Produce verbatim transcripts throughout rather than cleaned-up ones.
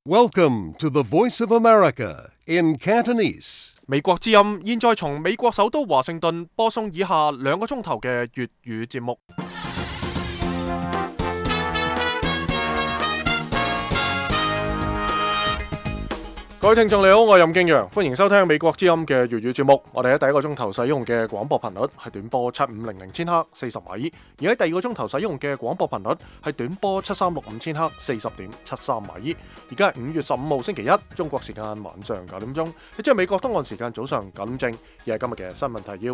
Welcome to the Voice of America in Cantonese. 美國之音現在從美國首都華盛頓播送以下兩個鐘頭嘅粵語節目。各位聽眾你好，我係任敬陽，歡迎收聽美國之音嘅粵語節目。我哋喺第一個鐘頭使用嘅廣播頻率係短波七五零零千赫四十米，而喺第二個鐘頭使用嘅廣播頻率係短波七三六五千赫四十點七三米。而家係五月十五號星期一，中國時間晚上九點鐘，亦即係美國東岸時間早上九點正，而係今日嘅新聞提要。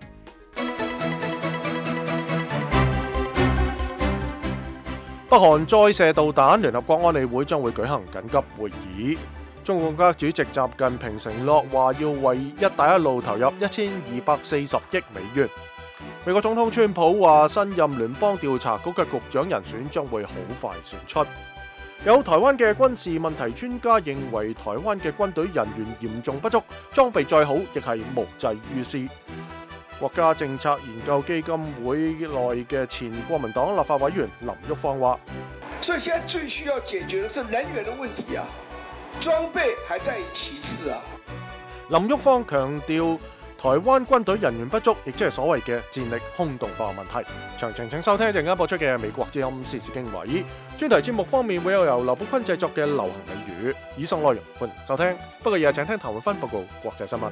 北韓再射導彈，聯合國安理會將會舉行緊急會議。中國國家主席習近平承諾話要為一帶一路投入一千二百四十億美元。美國總統川普話新任聯邦調查局嘅局長人選將會好快選出。有台灣嘅軍事問題專家認為台灣嘅軍隊人員嚴重不足，裝備再好亦係無濟於事。國家政策研究基金會內嘅前國民黨立法委員林旭芳話： 所以現在最需要解決嘅是人員嘅問題啊！裝備還在其次啊！ 林旭芳強調，台灣軍隊人員不足，亦即係所謂嘅戰力空洞化問題。詳情請收聽一陣間播出嘅美國之音時事經緯。專題節目方面會有由劉寶坤製作嘅流行美語。以上內容歡迎收聽。不過日日請聽譚永芬報告國際新聞。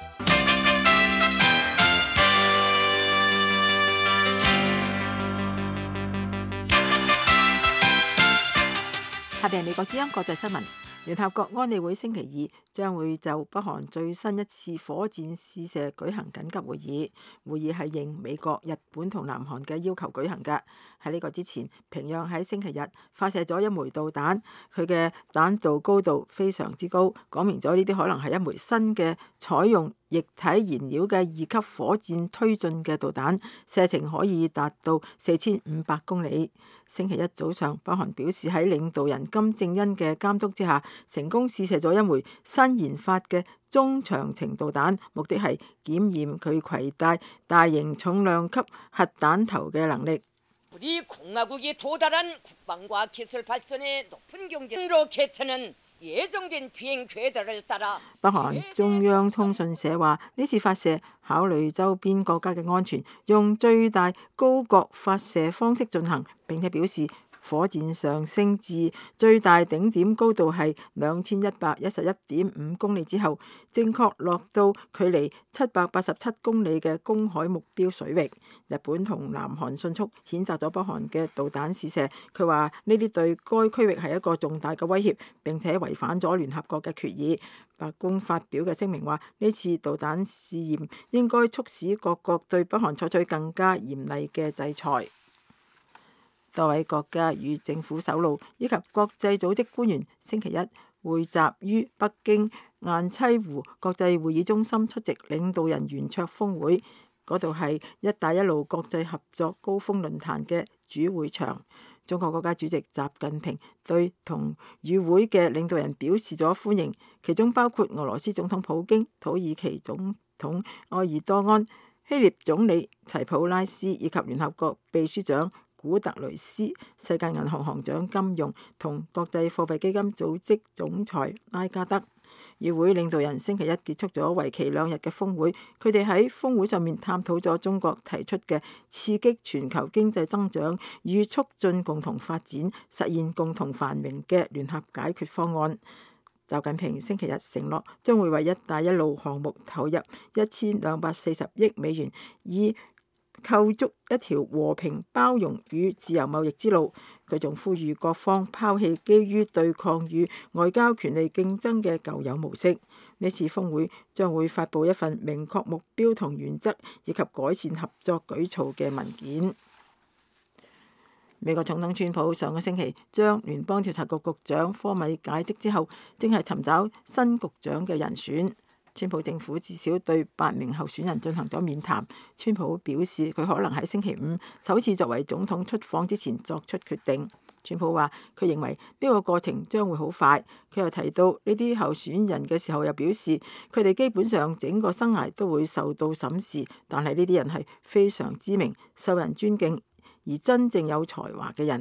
下邊係美國之音國際新聞。聯合國安理會星期二將會就北韓最新一次火箭試射舉行緊急會議，會議係應美國、日本同南韓嘅要求舉行嘅。喺呢個之前，平壤喺星期日發射咗一枚導彈，佢嘅彈道高度非常之高，講明咗呢啲可能係一枚新嘅採用液體燃料嘅二級火箭推進嘅導彈，射程可以達到四千五百公里。星期一早上，北韓表示喺領導人金正恩嘅監督之下，成功試射咗一枚新研發嘅中長程導彈，目的係檢驗佢攜帶大型重量級核彈頭嘅能力。 우리 공화국이 도달한 국방과 기술 발전의 높은 경제 로켓은 예정된 비행 궤도를 따라。 北韓中央通訊社話，呢次發射考慮周邊國家嘅安全，用最大高角發射方式進行，並且表示火箭上升至最大頂點高度係兩千一百一十一點五公里之後，正確落到距離七百八十七公里嘅公海目標水域。日本同南韓迅速譴責咗北韓嘅導彈試射，佢話呢啲對該區域係一個重大嘅威脅，並且違反咗聯合國嘅決議。白宮發表嘅聲明話，呢次導彈試驗應該促使各國對北韓採取更加嚴厲嘅制裁。多位國家與政府首腦以及國際組織官員星期一匯集於北京雁棲湖國際會議中心出席領導人圓桌峰會，嗰度係一帶一路國際合作高峰論壇嘅主會場。中國國家主席習近平對同與會嘅領導人表示咗歡迎，其中包括俄羅斯總統普京、土耳其總統埃爾多安、希臘總理齊普拉斯以及聯合國秘書長古特雷斯、世界銀行行長金融同國際貨幣基金組織總裁拉加德。與會領導人星期一結束咗為期兩日嘅峰會，佢哋喺峰會上面探討咗中國提出嘅刺激全球經濟增長與促進共同發展、實現共同繁榮嘅聯合解決方案。習近平星期日承諾將會為一帶一路項目投入一千兩百四十億美元，以構築一條和平、包容與自由貿易之路。佢仲呼籲各方拋棄基於對抗與外交權力競爭嘅舊有模式。呢次峰會將會發布一份明確目標同原則以及改善合作舉措嘅文件。美國總統川普上個星期將聯邦調查局局長科米解職之後，正係尋找新局長嘅人選。川普政府至少對八名候選人進行咗面談。川普表示佢可能喺星期五首次作為總統出訪之前作出決定。川普話佢認為呢個過程將會好快。佢又提到呢啲候選人嘅時候，又表示佢哋基本上整個生涯都會受到審視，但係呢啲人係非常知名、受人尊敬而真正有才華嘅人。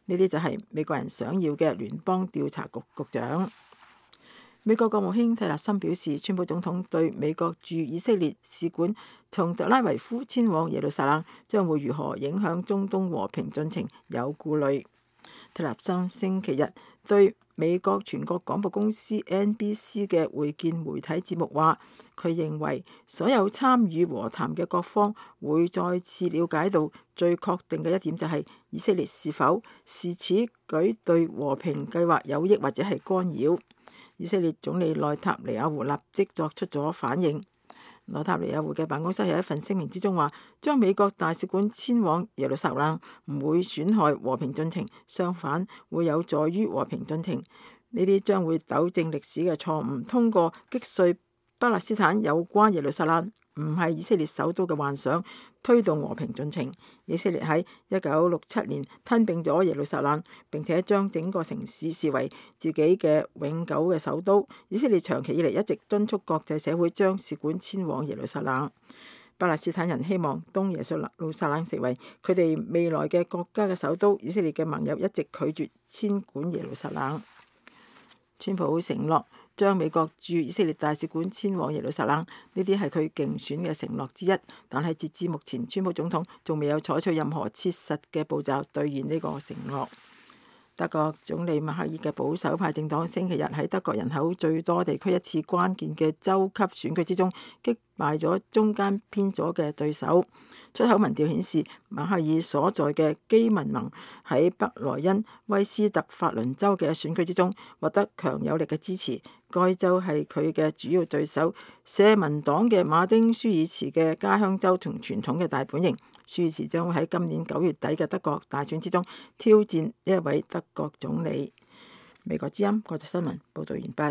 呢啲就係美國人想要嘅聯邦調查局局長。美國國務卿蒂勒森表示，川普總統對美國駐以色列使館從特拉維夫遷往耶路撒冷將會如何影響中東和平進程有顧慮。蒂勒森星期日對美國全國廣播公司 N B C 嘅會見媒體節目話，佢認為所有參與和談嘅各方會再次了解到最確定嘅一點就係以色列是否視此舉對和平計劃有益或者係干擾。以色列總理內塔尼亞胡立即作出咗反應。內塔尼亞胡嘅辦公室喺一份聲明之中話，將美國大使館遷往耶路撒冷唔會損害和平進程，相反會有助於和平進程。呢啲將會糾正歷史嘅錯誤，通過擊碎巴勒斯坦有關耶路撒冷唔係以色列首都嘅幻想，推動和平進程。以色列喺一九六七年吞併咗耶路撒冷，並且將整個城市視為自己嘅永久嘅首都。以色列長期以嚟一直敦促國際社會將使館遷往耶路撒冷。巴勒斯坦人希望東耶路撒冷成為佢哋未來嘅國家嘅首都。以色列嘅盟友一直拒絕遷館耶路撒冷。川普承諾將美國駐以色列大使館遷往耶路撒冷，呢啲係佢競選嘅承諾之一。但係截至目前，川普總統仲未有採取任何切實嘅步驟兌現呢個承諾。德國總理默克爾嘅保守派政黨星期日喺德國人口最多地區一次關鍵嘅州級選舉之中擊敗咗中間偏左嘅對手。出口民調顯示，默克爾所在嘅基民盟喺北萊茵威斯特法倫州嘅選舉之中獲得強有力嘅支持。該州係佢嘅主要對手社民黨嘅馬丁舒爾茨嘅家鄉州同傳統嘅大本營。舒爾茨將會喺今年九月底嘅德國大選之中挑戰呢一位德國總理。美國之音國際新聞報道完畢。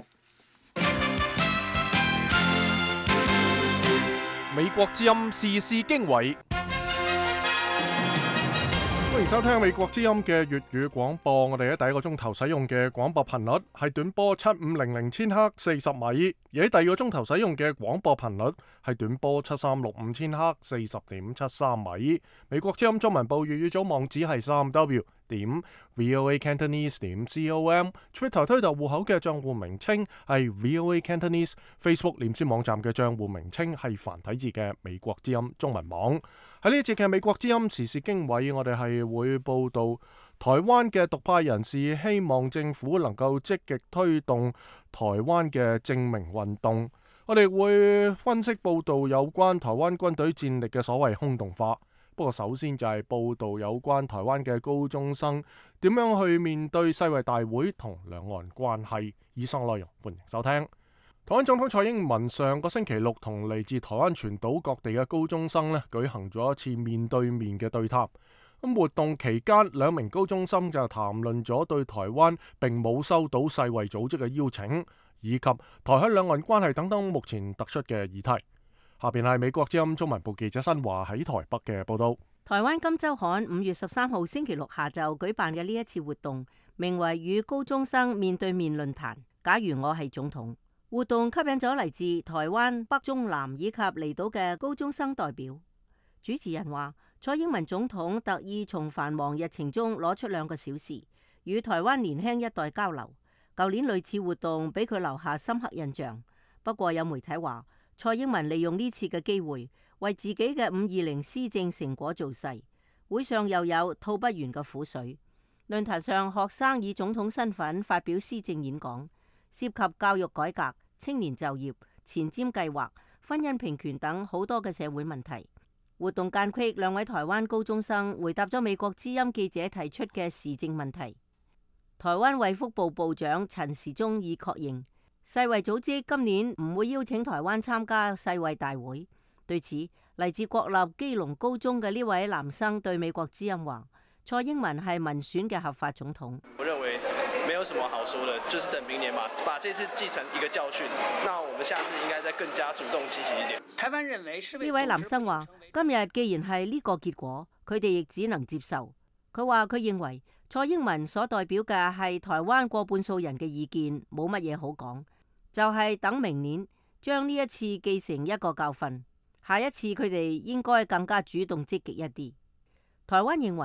美國之音時事經緯，歡迎收聽美國之音嘅粵語廣播。我哋喺第一個鐘頭使用嘅廣播頻率係短波七五零零千赫四十米，而喺第二個鐘頭使用嘅廣播頻率係短波七三六五千赫四十點七三米。美國之音中文部粵語組網址係三 W 點 VOA Cantonese 點 com，Twitter 推特戶口嘅賬戶名稱係 VOA Cantonese，Facebook 臉書網站嘅賬戶名稱係繁體字嘅美國之音中文網。喺呢一節嘅美國之音時事經緯，我哋係會報道台灣嘅獨派人士希望政府能夠積極推動台灣嘅正名運動。我哋會分析報道有關台灣軍隊戰力嘅所謂空洞化。不過首先就係報道有關台灣嘅高中生點樣去面對世衛大會同兩岸關係。以上內容歡迎收聽。台灣總統蔡英文上個星期六同嚟自台灣全島各地嘅高中生咧舉行咗一次面對面嘅對談。咁活動期間，兩名高中生就談論咗對台灣並冇收到世衛組織嘅邀請，以及台海兩岸關係等等目前突出嘅議題。下邊係美國之音中文部記者新華喺台北嘅報道。 台灣金週刊五月十三號星期六下晝舉辦嘅呢一次活動，名為與高中生面對面論壇。假如我係總統，活動吸引咗嚟自台灣北中南以及離島嘅高中生代表。主持人話，蔡英文總統特意從繁忙日程中攞出兩個小時，與台灣年輕一代交流。舊年類似活動俾佢留下深刻印象。不過有媒體話，蔡英文利用呢次嘅機會，為自己嘅五二零施政成果造勢。會上又有吐不完嘅苦水。論壇上，學生以總統身份發表施政演講，涉及教育改革、青年就業、前瞻計劃、婚姻平權等好多嘅社會問題。活動間隙，兩位台灣高中生回答咗美國之音記者提出嘅時政問題。台灣衛福部部長陳時中已確認，世衛組織今年唔會邀請台灣參加世衛大會。對此，嚟自國立基隆高中嘅呢位男生對美國之音話：蔡英文係民選嘅合法總統。 我認為沒有什麼好說的，就是等明年嘛，把這次記成一個教訓。那我們下次應該再更加主動積極一點。台灣認為呢位男生話：今日既然係呢個結果，佢哋亦只能接受。佢話佢認為蔡英文所代表嘅係台灣過半數人嘅意見，冇乜嘢好講，就係等明年將呢一次記成一個教訓。下一次佢哋應該更加主動積極一啲。台灣認為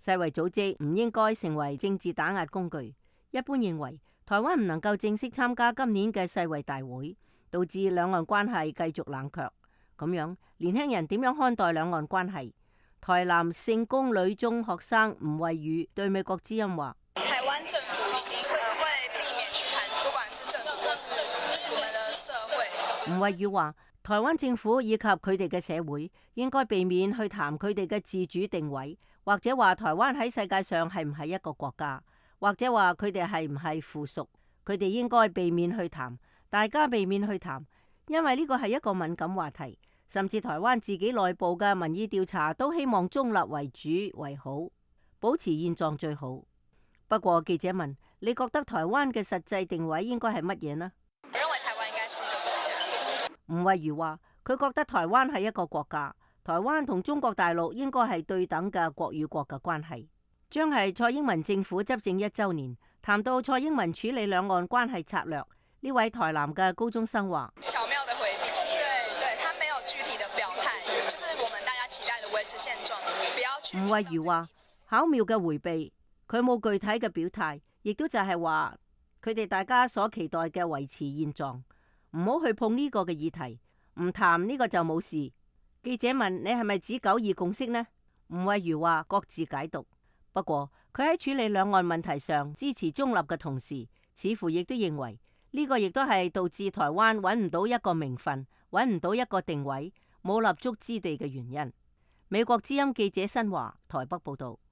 世衛組織唔應該成為政治打壓工具。一般認為，台灣唔能夠正式參加今年嘅世衛大會，導致兩岸關係繼續冷卻。咁樣，年輕人點樣看待兩岸關係？台南聖公女中學生吳慧宇對美國之音話： 台灣政府已經會避免去談，不管是政府或是我們的社會。 吳慧宇話：台灣政府以及佢哋嘅社會應該避免去談佢哋嘅自主定位，或者話台灣喺世界上係唔係一個國家，或者話佢哋係唔係附屬。佢哋應該避免去談，大家避免去談，因為呢個係一個敏感話題。甚至台灣自己內部嘅民意調查都希望中立為主為好，保持現狀最好。不過記者問：你覺得台灣嘅實際定位應該係乜嘢呢？ 我認為台灣應該是一個國家。 吳慧如話：佢覺得台灣係一個國家，台灣同中國大陸應該係對等嘅國與國嘅關係。將係蔡英文政府執政一週年，談到蔡英文處理兩岸關係策略，呢位台南嘅高中生話： 巧妙的回避，對對，他沒有具體的表態，就是我們大家期待的維持現狀，不要去。 吳慧如話：巧妙嘅回避，佢冇具體嘅表態，亦都就係話佢哋大家所期待嘅維持現狀，唔好去碰呢個嘅議題，唔談呢個就冇事。記者問：你係咪指九二共識呢？吳慧如話：各自解讀。不過佢喺處理兩岸問題上支持中立嘅同時，似乎亦都認為呢個亦都係導致台灣揾唔到一個名分，揾唔到一個定位，冇立足之地嘅原因。美國之音記者新華台北報道。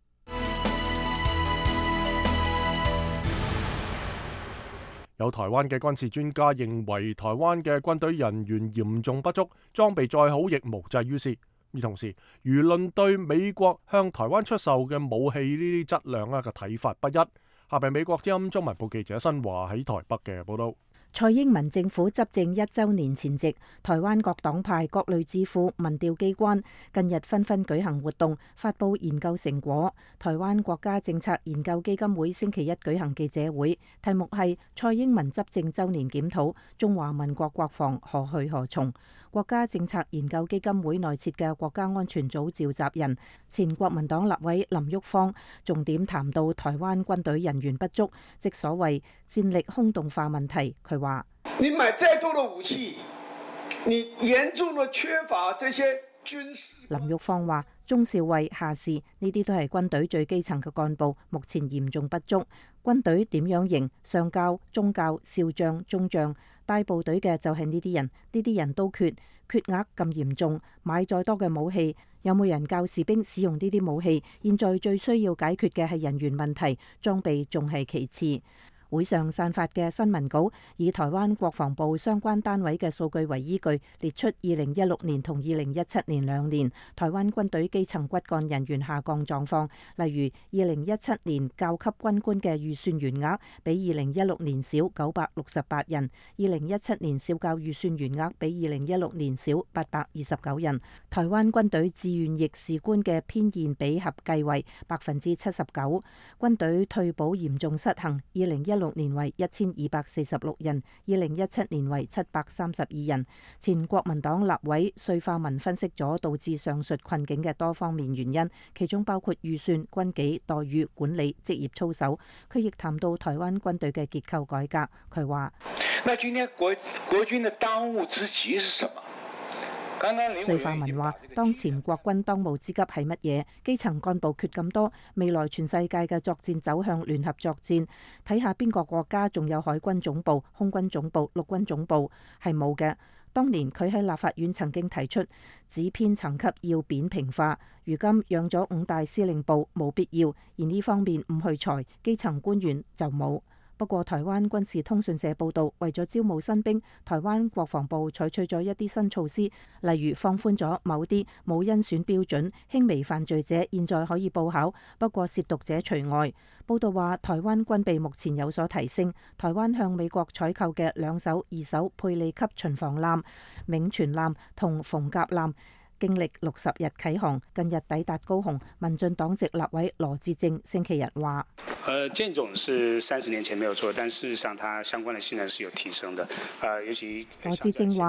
有台灣嘅軍事專家認為，台灣嘅軍隊人員嚴重不足，裝備再好亦無濟於事。而同時，輿論對美國向台灣出售嘅武器呢啲質量啊嘅睇法不一。下邊美國之音中文部記者新華喺台北嘅報道。 蔡英文政府執政一週年前夕，台灣各黨派、各類智庫、民調機關近日紛紛舉行活動，發佈研究成果。台灣國家政策研究基金會星期一舉行記者會，題目係蔡英文執政週年檢討，中華民國國防何去何從。國家政策研究基金會內設嘅國家安全組召集人、前國民黨立委林郁方重點談到台灣軍隊人員不足，即所謂戰力空洞化問題。佢話： 你買再多的武器，你嚴重的缺乏這些軍事。 林郁方話：中少尉、下士呢啲都係軍隊最基層嘅幹部，目前嚴重不足。軍隊點樣型？上校、中校、少將、中將。帶部隊嘅就係呢啲人，呢啲人都缺，缺額咁嚴重，買再多嘅武器，有冇人教士兵使用呢啲武器？現在最需要解決嘅係人員問題，裝備仲係其次。會上散發嘅新聞稿以台灣國防部相關單位嘅數據為依據，列出二零一六年同二零一七年兩年台灣軍隊基層骨幹人員下降狀況。例如，二零一七年教級軍官嘅預算員額比二零一六年少九百六十八人，二零一七年少教預算員額比二零一六年少八百二十九人。台灣軍隊志願役士官嘅偏現比合計為百分之七十九。軍隊退保嚴重失衡，二零一六年為一千二百四十六人，二零一七年為七百三十二人。前國民黨立委瑞化文分析咗導致上述困境嘅多方面原因，其中包括預算、軍紀、待遇、管理、職業操守。佢亦談到台灣軍隊嘅結構改革。佢話： 那今天國國軍的當務之急是什麼？ 瑞化文話：當前國軍當務之急係乜嘢？基層幹部缺咁多，未來全世界嘅作戰走向聯合作戰，睇下邊個國家仲有海軍總部、空軍總部、陸軍總部，係冇嘅。當年佢喺立法院曾經提出，指編層級要扁平化，如今養咗五大司令部，冇必要，而呢方面唔去裁，基層官員就冇。不過，台灣軍事通訊社報導，為咗招募新兵，台灣國防部採取咗一啲新措施，例如放寬咗某啲冇甄選標準、輕微犯罪者現在可以報考，不過褻瀆者除外。報導話，台灣軍備目前有所提升，台灣向美國採購嘅兩艘二手佩利級巡防艦、銘傳艦同逢甲艦，經歷六十日啟航，近日抵達高雄。民進黨籍立委羅致政星期日話： 呃，艦種是三十年前沒有錯，但事實上它相關的性能是有提升的。呃，尤其羅致政話，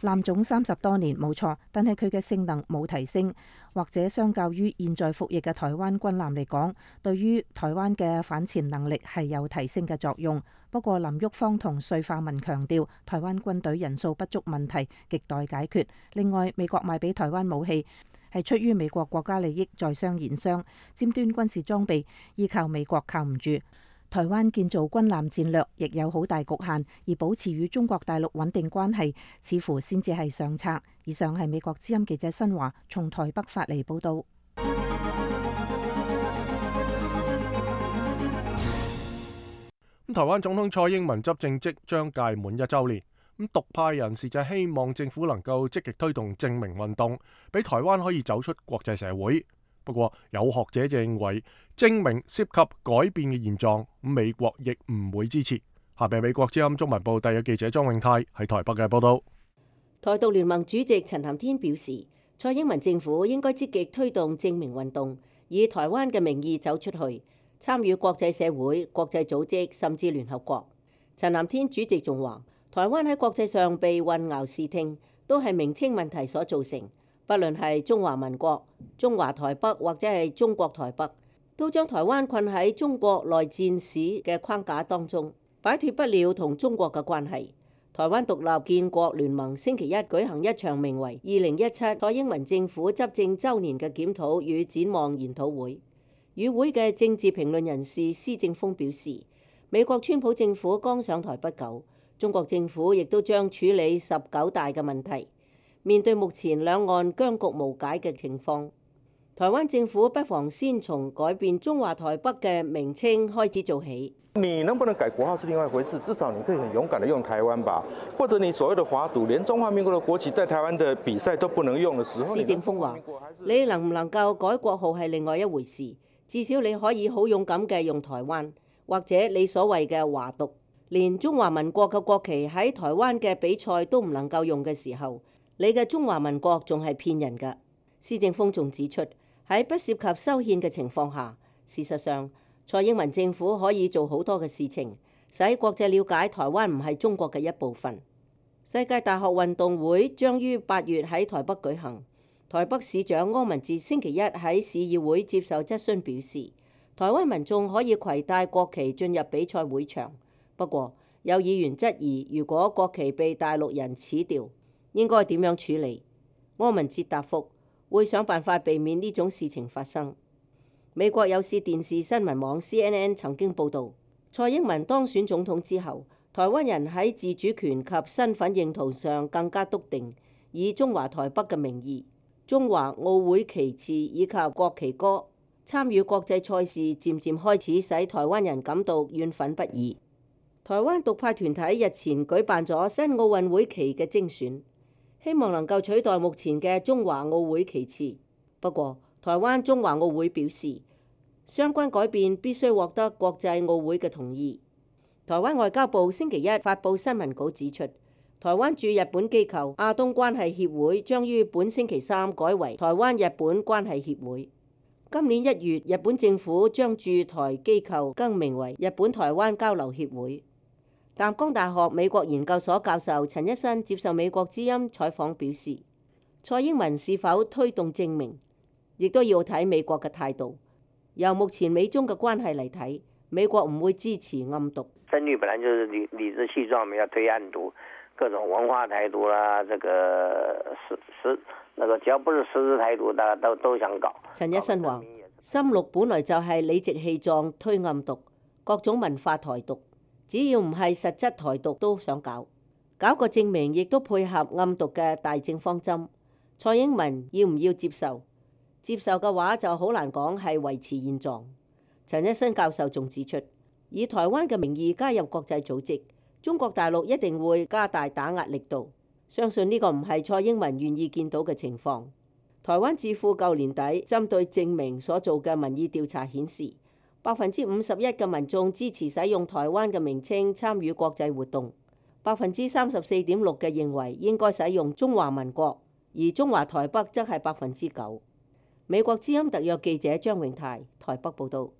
艦種三十多年冇錯，但係佢嘅性能冇提升，或者相較於現在服役嘅台灣軍艦嚟講，對於台灣嘅反潛能力係有提升嘅作用。不過林郁方同穗化文強調，台灣軍隊人數不足問題亟待解決。另外，美國賣俾台灣武器係出於美國國家利益，在商言商，尖端軍事裝備依靠美國靠唔住。台灣建造軍艦戰略亦有好大局限，而保持與中國大陸穩定關係，似乎先至係上策。以上係美國之音記者新華從台北發嚟報道。 台灣總統蔡英文執政即將屆滿一週年，咁獨派人士就希望政府能夠積極推動正名運動，俾台灣可以走出國際社會。不過有學者就認為正名涉及改變嘅現狀，美國亦唔會支持。下邊美國之音中文部第一記者莊永泰喺台北嘅報道。 台獨聯盟主席陳涵天表示，蔡英文政府應該積極推動正名運動，以台灣嘅名義走出去，參與國際社會、國際組織甚至聯合國。陳涵天主席仲話，台灣喺國際上被混淆視聽，都係名稱問題所造成。不論係中華民國、中華台北或者係中國台北，都將台灣困喺中國內戰史嘅框架當中，擺脫不了同中國嘅關係。台灣獨立建國聯盟星期一舉行一場名為二零一七蔡英文政府執政週年嘅檢討與展望研討會。與會嘅政治評論人士施正豐表示，美國川普政府剛上台不久，中國政府亦都將處理十九大嘅問題。面對目前兩岸僵局無解嘅情況，台灣政府不妨先從改變中華台北嘅名稱開始做起。 你能不能改國號是另外一回事，至少你可以很勇敢地用台灣吧，或者你所謂的華獨，連中華民國的國旗在台灣的比賽都不能用的時候，施正豐話：你能唔能夠改國號係另外一回事，至少你可以好勇敢嘅用台灣，或者你所謂嘅華獨，連中華民國嘅國旗喺台灣嘅比賽都唔能夠用嘅時候，你嘅中華民國仲係騙人㗎。施正豐仲指出，喺不涉及修憲嘅情況下，事實上蔡英文政府可以做好多嘅事情，使國際了解台灣唔係中國嘅一部分。世界大學運動會將於八月喺台北舉行。台北市長柯文哲星期一喺市議會接受質詢表示，台灣民眾可以攜帶國旗進入比賽會場，不過有議員質疑，如果國旗被大陸人褫掉，應該點樣處理？柯文哲答覆，會想辦法避免呢種事情發生。美國有線電視新聞網 C N N 曾經報導，蔡英文當選總統之後，台灣人喺自主權及身份認同上更加篤定，以中華台北嘅名義、中華奧會旗幟以及國旗歌參與國際賽事，漸漸開始使台灣人感到怨憤不已。台灣獨派團體日前舉辦咗新奧運會旗嘅徵選，希望能夠取代目前嘅中華奧會旗幟。不過，台灣中華奧會表示，相關改變必須獲得國際奧會嘅同意。台灣外交部星期一發布新聞稿指出，台灣駐日本機構亞東關係協會將於本星期三改為台灣日本關係協會。今年一月，日本政府將駐台機構更名為日本台灣交流協會。淡江大學美國研究所教授陳一新接受美國之音採訪表示，蔡英文是否推動正名，亦都要睇美國嘅態度。由目前美中嘅關係嚟睇，美國唔會支持暗獨。 深綠本來就是理理直氣壯，要推暗獨，各種文化台獨啦，這個實實那個只要不是實質台獨，大家都都想搞。 陳一新話：深綠本來就係理直氣壯推暗獨，各種文化台獨，只要唔係實質台獨都想搞。搞個正名亦都配合暗獨嘅大政方針。蔡英文要唔要接受？接受嘅話就好難講係維持現狀。陳一新教授仲指出，以台灣嘅名義加入國際組織，中國大陸一定會加大打壓力度。相信呢個唔係蔡英文願意見到嘅情況。台灣智庫舊年底針對正名所做嘅民意調查顯示，百分之五十一嘅民眾支持使用台灣嘅名稱參與國際活動，百分之三十四點六嘅認為應該使用中華民國，而中華台北則係百分之九。美國之音特約記者張永泰台北報道。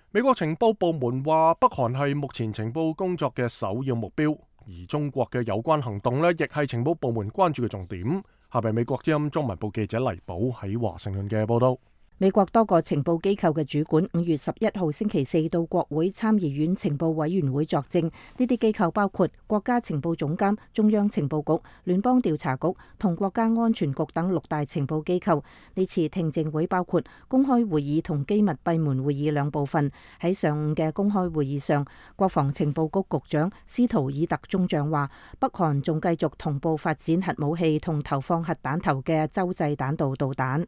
美國情報部門話，北韓係目前情報工作嘅首要目標，而中國嘅有關行動呢，亦係情報部門關注嘅重點。下邊美國之音中文部記者黎寶喺華盛頓嘅報道。 美國多個情報機構嘅主管五月十一號星期四到國會參議院情報委員會作證，呢啲機構包括國家情報總監、中央情報局、聯邦調查局同國家安全局等六大情報機構。呢次聽證會包括公開會議同機密閉門會議兩部分。喺上午嘅公開會議上，國防情報局局長斯圖爾特中將話，北韓仲繼續同步發展核武器同投放核彈頭嘅洲際彈道導彈。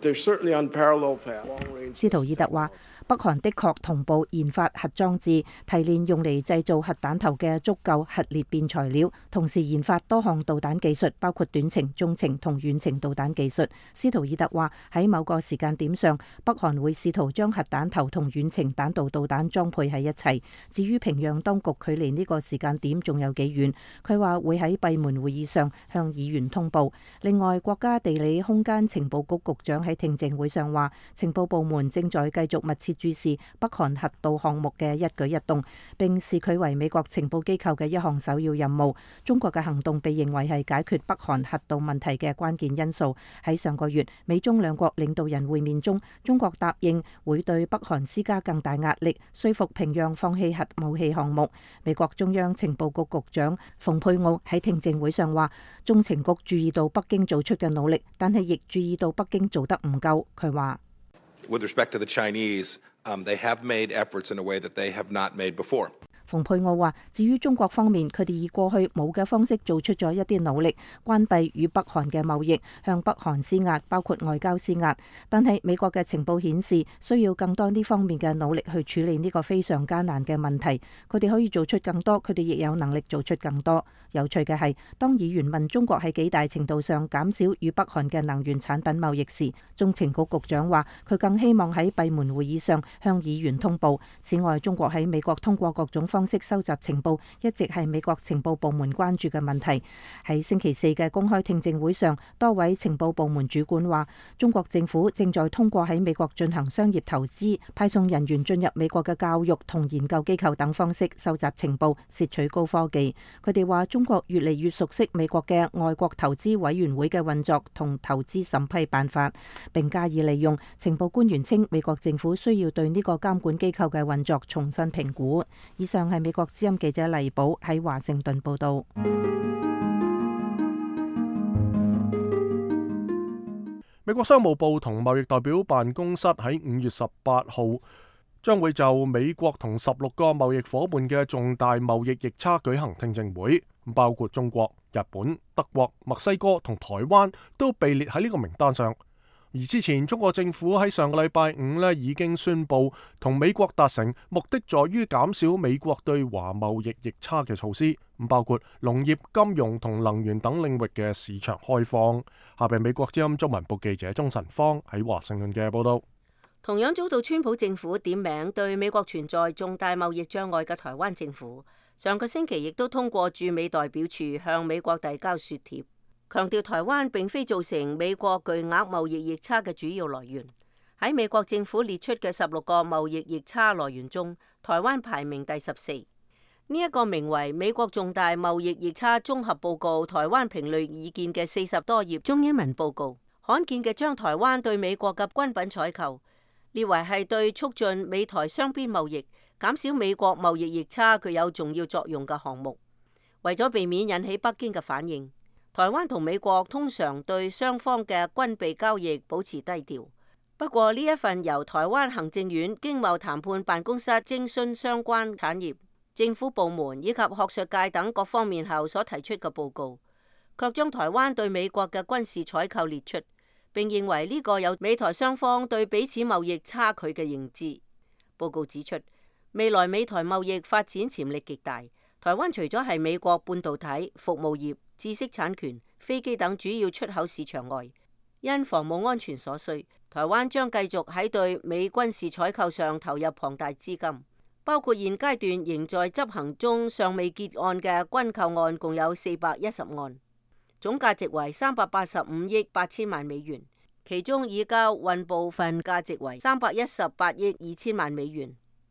斯圖爾特話，北韓的確同步研發核裝置，提煉用嚟製造核彈頭嘅足夠核裂變材料，同時研發多項導彈技術，包括短程、中程同遠程導彈技術。斯圖爾特話，喺某個時間點上，北韓會試圖將核彈頭同遠程彈道導彈裝配喺一齊。至於平壤當局距離呢個時間點仲有幾遠，佢話會喺閉門會議上向議員通報。另外，國家地理空間情報局局長喺聽證會上話，情報部門正在繼續密切注視北韓核導項目嘅一舉一動，並視佢為美國情報機構嘅一項首要任務。中國嘅行動被認為係解決北韓核導問題嘅關鍵因素。喺上個月，美中兩國領導人會面中，中國答應會對北韓施加更大壓力，說服平壤放棄核武器項目。美國中央情報局局長蓬佩奧喺聽證會上話，中情局注意到北京做出嘅努力，但係亦注意到北京做得唔夠。佢話 With respect to the Chinese, um, they have made efforts in a way that they have not made before. 蓬佩奧話，至於中國方面，佢哋以過去冇嘅方式做出咗一啲努力，關閉與北韓嘅貿易，向北韓施壓，包括外交施壓。但係美國嘅情報顯示，需要更多呢方面嘅努力去處理呢個非常艱難嘅問題。佢哋可以做出更多，佢哋亦有能力做出更多。有趣嘅係，當議員問中國喺幾大程度上減少與北韓嘅能源產品貿易時，中情局局長話佢更希望喺閉門會議上向議員通報。此外，中國喺美國通過各種方式收集情報，一直係美國情報部門關注嘅問題。喺星期四嘅公開聽證會上，多位情報部門主管話，中國政府正在通過喺美國進行商業投資、派送人員進入美國嘅教育同研究機構等方式收集情報，竊取高科技。佢哋話中國越嚟越熟悉美國嘅外國投資委員會嘅運作同投資審批辦法，並加以利用。情報官員稱，美國政府需要對呢個監管機構嘅運作重新評估。以上係美國之音記者黎寶喺華盛頓報道。 美國商務部同貿易代表辦公室喺五月十八號將會就美國同十六個貿易夥伴嘅重大貿易逆差舉行聽證會，包括中國、日本、德國、墨西哥同台灣都被列喺呢個名單上。而之前中國政府喺上個禮拜五呢已經宣布同美國達成目的在於減少美國對華貿易逆差嘅措施，包括農業、金融同能源等領域嘅市場開放。下邊美國之音中文部記者鍾晨芳喺華盛頓嘅報道。 同樣遭到川普政府點名對美國存在重大貿易障礙嘅台灣政府，上個星期亦都通過駐美代表處向美國遞交說帖，強調台灣並非造成美國巨額貿易逆差嘅主要來源。喺美國政府列出嘅十六個貿易逆差來源中，台灣排名第十四。呢、這、一個名為《美國重大貿易逆差綜合報告》台灣評論意見嘅四十多頁中英文報告，罕見嘅將台灣對美國嘅軍品採購列為係對促進美台雙邊貿易、減少美國貿易逆差具有重要作用嘅項目。為咗避免引起北京嘅反應，台灣同美國通常對雙方嘅軍備交易保持低調。不過呢一份由台灣行政院經貿談判辦公室徵詢相關產業、政府部門以及學術界等各方面後所提出嘅報告，卻將台灣對美國嘅軍事採購列出，並認為呢個有美台雙方對彼此貿易差距嘅認知。報告指出，未來美台貿易發展潛力極大。台灣除咗係美國半導體、服務業、知識產權、飛機等主要出口市場外，因防務安全所需，台灣將繼續喺對美軍事採購上投入龐大資金，包括現階段仍在執行中尚未結案嘅軍購案，共有四百一十案。總價值為三百八十五億八千萬美元，其中已交運部分價值為三百一十八億二千萬美元，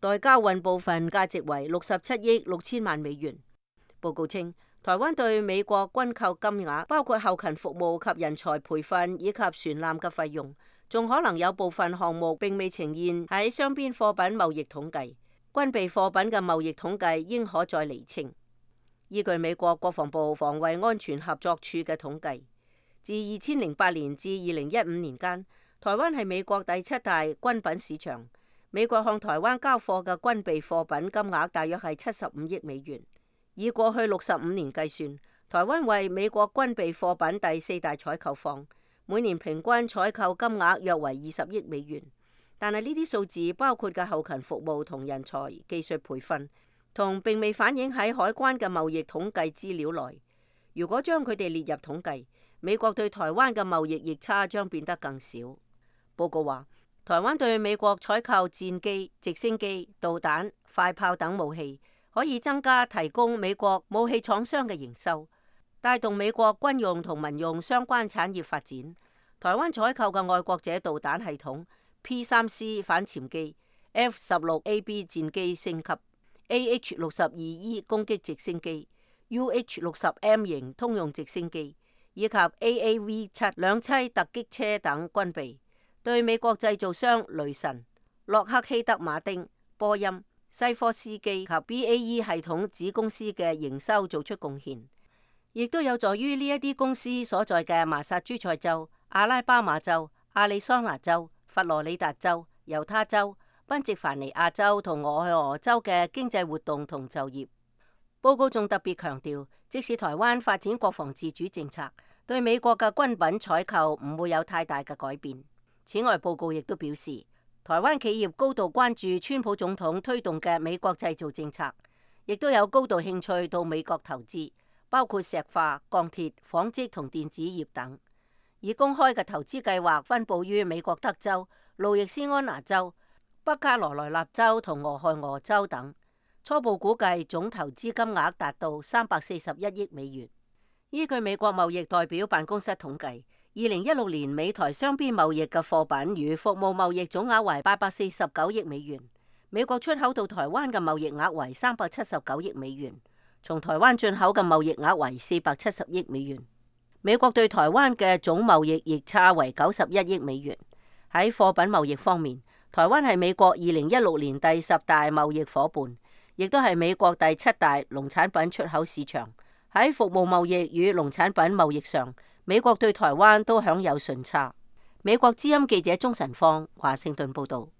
待交運部分價值為六十七億六千萬美元。報告稱，台灣對美國軍購金額，包括後勤服務及人才培訓以及船艦嘅費用，仲可能有部分項目並未呈現喺雙邊貨品貿易統計。軍備貨品嘅貿易統計應可再釐清。依據美國國防部防衛安全合作處嘅統計，自二千零八年至二零一五年間，台灣係美國第七大軍品市場。美國向台灣交貨嘅軍備貨品金額大約係七十五億美元。以過去六十五年計算，台灣為美國軍備貨品第四大採購方，每年平均採購金額約為二十億美元。但係呢啲數字包括嘅後勤服務同人才技術培訓，同並未反映喺海關嘅貿易統計資料內。如果將佢哋列入統計，美國對台灣嘅貿易逆差將變得更少。報告話，台灣對美國採購戰機、直升機、導彈、快炮等武器，可以增加提供美國武器廠商嘅營收，帶動美國軍用同民用相關產業發展。台灣採購嘅愛國者導彈系統、P 三 C 反潛機、F 十六 A B 戰機升級、A H 六十二 E 攻擊直升機、U H 六十 M 型通用直升機以及 A A V 七兩棲突擊車等軍備，對美國製造商雷神、洛克希德馬丁、波音、西科斯基及 B A E 系統子公司嘅營收做出貢獻，亦都有助於呢一啲公司所在嘅麻薩諸塞州、阿拉巴馬州、亞利桑那州、佛羅里達州、猶他州、賓夕凡尼亞州同俄亥俄州嘅經濟活動同就業。報告仲特別強調，即使台灣發展國防自主政策，對美國嘅軍品採購唔會有太大嘅改變。此外，報告亦都表示，台灣企業高度關注川普總統推動嘅美國製造政策，亦都有高度興趣到美國投資，包括石化、鋼鐵、紡織同電子業等。以公開嘅投資計劃分佈於美國德州、路易斯安那州、北卡羅來納州同俄亥俄州等。初步估計總投資金額達到三百四十一億美元。依據美國貿易代表辦公室統計，二零一六年美台雙邊貿易嘅貨品與服務貿易總額為八百四十九億美元，美國出口到台灣嘅貿易額為三百七十九億美元，從台灣進口嘅貿易額為四百七十億美元。美國對台灣嘅總貿易逆差為九十一億美元。喺貨品貿易方面，台灣係美國二零一六年第十大貿易夥伴，亦都係美國第七大農產品出口市場。喺服務貿易與農產品貿易上，美國對台灣都享有順差。美國之音記者鍾晨放華盛頓報道。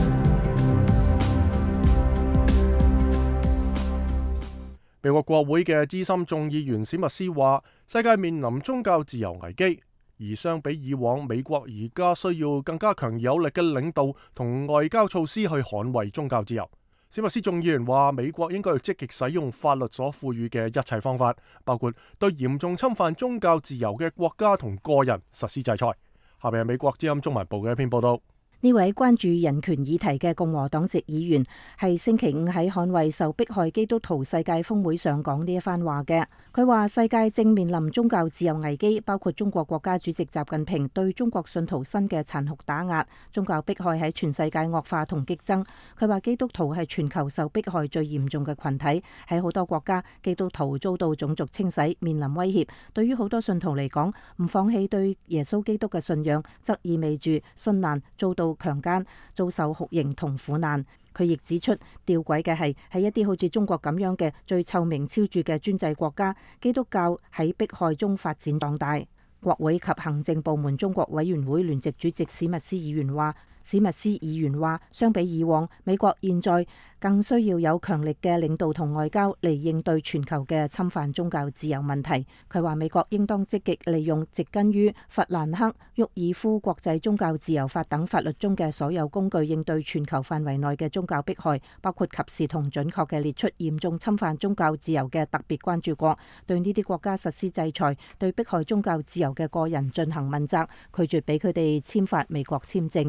美國國會嘅資深眾議員史密斯話：世界面臨宗教自由危機，而相比以往，美國而家需要更加強而有力嘅領導同外交措施去捍衛宗教自由。史密斯眾議員話：美國應該要積極使用法律所賦予嘅一切方法，包括對嚴重侵犯宗教自由嘅國家同個人實施制裁。下面係美國之音中文部嘅一篇報道。 呢位關注人權議題嘅共和黨籍議員係星期五喺捍衛受迫害基督徒世界峰會上講呢一番話嘅。佢話世界正面臨宗教自由危機，包括中國國家主席習近平對中國信徒新嘅殘酷打壓，宗教迫害喺全世界惡化同激增。佢話基督徒係全球受迫害最嚴重嘅群體，喺好多國家基督徒遭到種族清洗，面臨威脅。對於好多信徒嚟講，唔放棄對耶穌基督嘅信仰，則意味住殉難，遭到強姦，遭受酷刑同苦難。佢亦指出，弔詭嘅係喺一啲好似中國咁樣嘅最臭名昭著嘅專制國家，基督教喺迫害中發展壯大。國會及行政部門中國委員會聯席主席史密斯議員話。史密斯議員話，相比以往，美國現在更需要有強力嘅領導同外交嚟應對全球嘅侵犯宗教自由問題。佢話美國應當積極利用植根於弗蘭克·沃爾夫國際宗教自由法等法律中嘅所有工具，應對全球範圍內嘅宗教迫害，包括及時同準確嘅列出嚴重侵犯宗教自由嘅特別關注國，對呢啲國家實施制裁，對迫害宗教自由嘅個人進行問責，拒絕俾佢哋簽發美國簽證。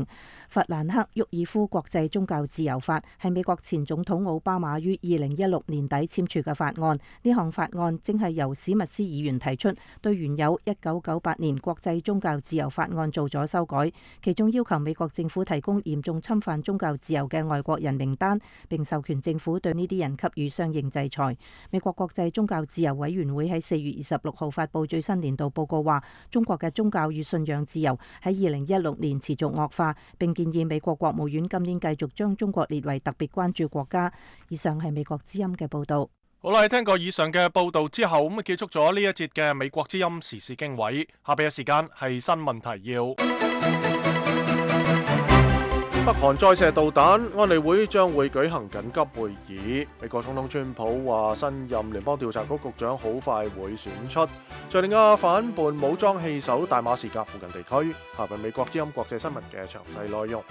法蘭克沃爾夫國際宗教自由法係美國前總統奧巴馬於二零一六年底簽署嘅法案。呢項法案正係由史密斯議員提出，對原有一九九八年國際宗教自由法案做咗修改，其中要求美國政府提供嚴重侵犯宗教自由嘅外國人名單，並授權政府對呢啲人給予相應制裁。美國國際宗教自由委員會喺四月二十六號發布最新年度報告，話中國嘅宗教與信仰自由喺二零一六年持續惡化，並建議美國國務院今年繼續將中國列為特別關注國家。以上係美國之音嘅報道。 好啦，聽過以上嘅報道之後，咁啊結束咗呢一節嘅美國之音時事經緯。下邊嘅時間係新聞提要。北韓再射導彈，安理會將會舉行緊急會議。美國總統川普話，新任聯邦調查局局長好快會選出。敘利亞反叛武裝棄守大馬士革附近地區。下邊美國之音國際新聞嘅詳細內容。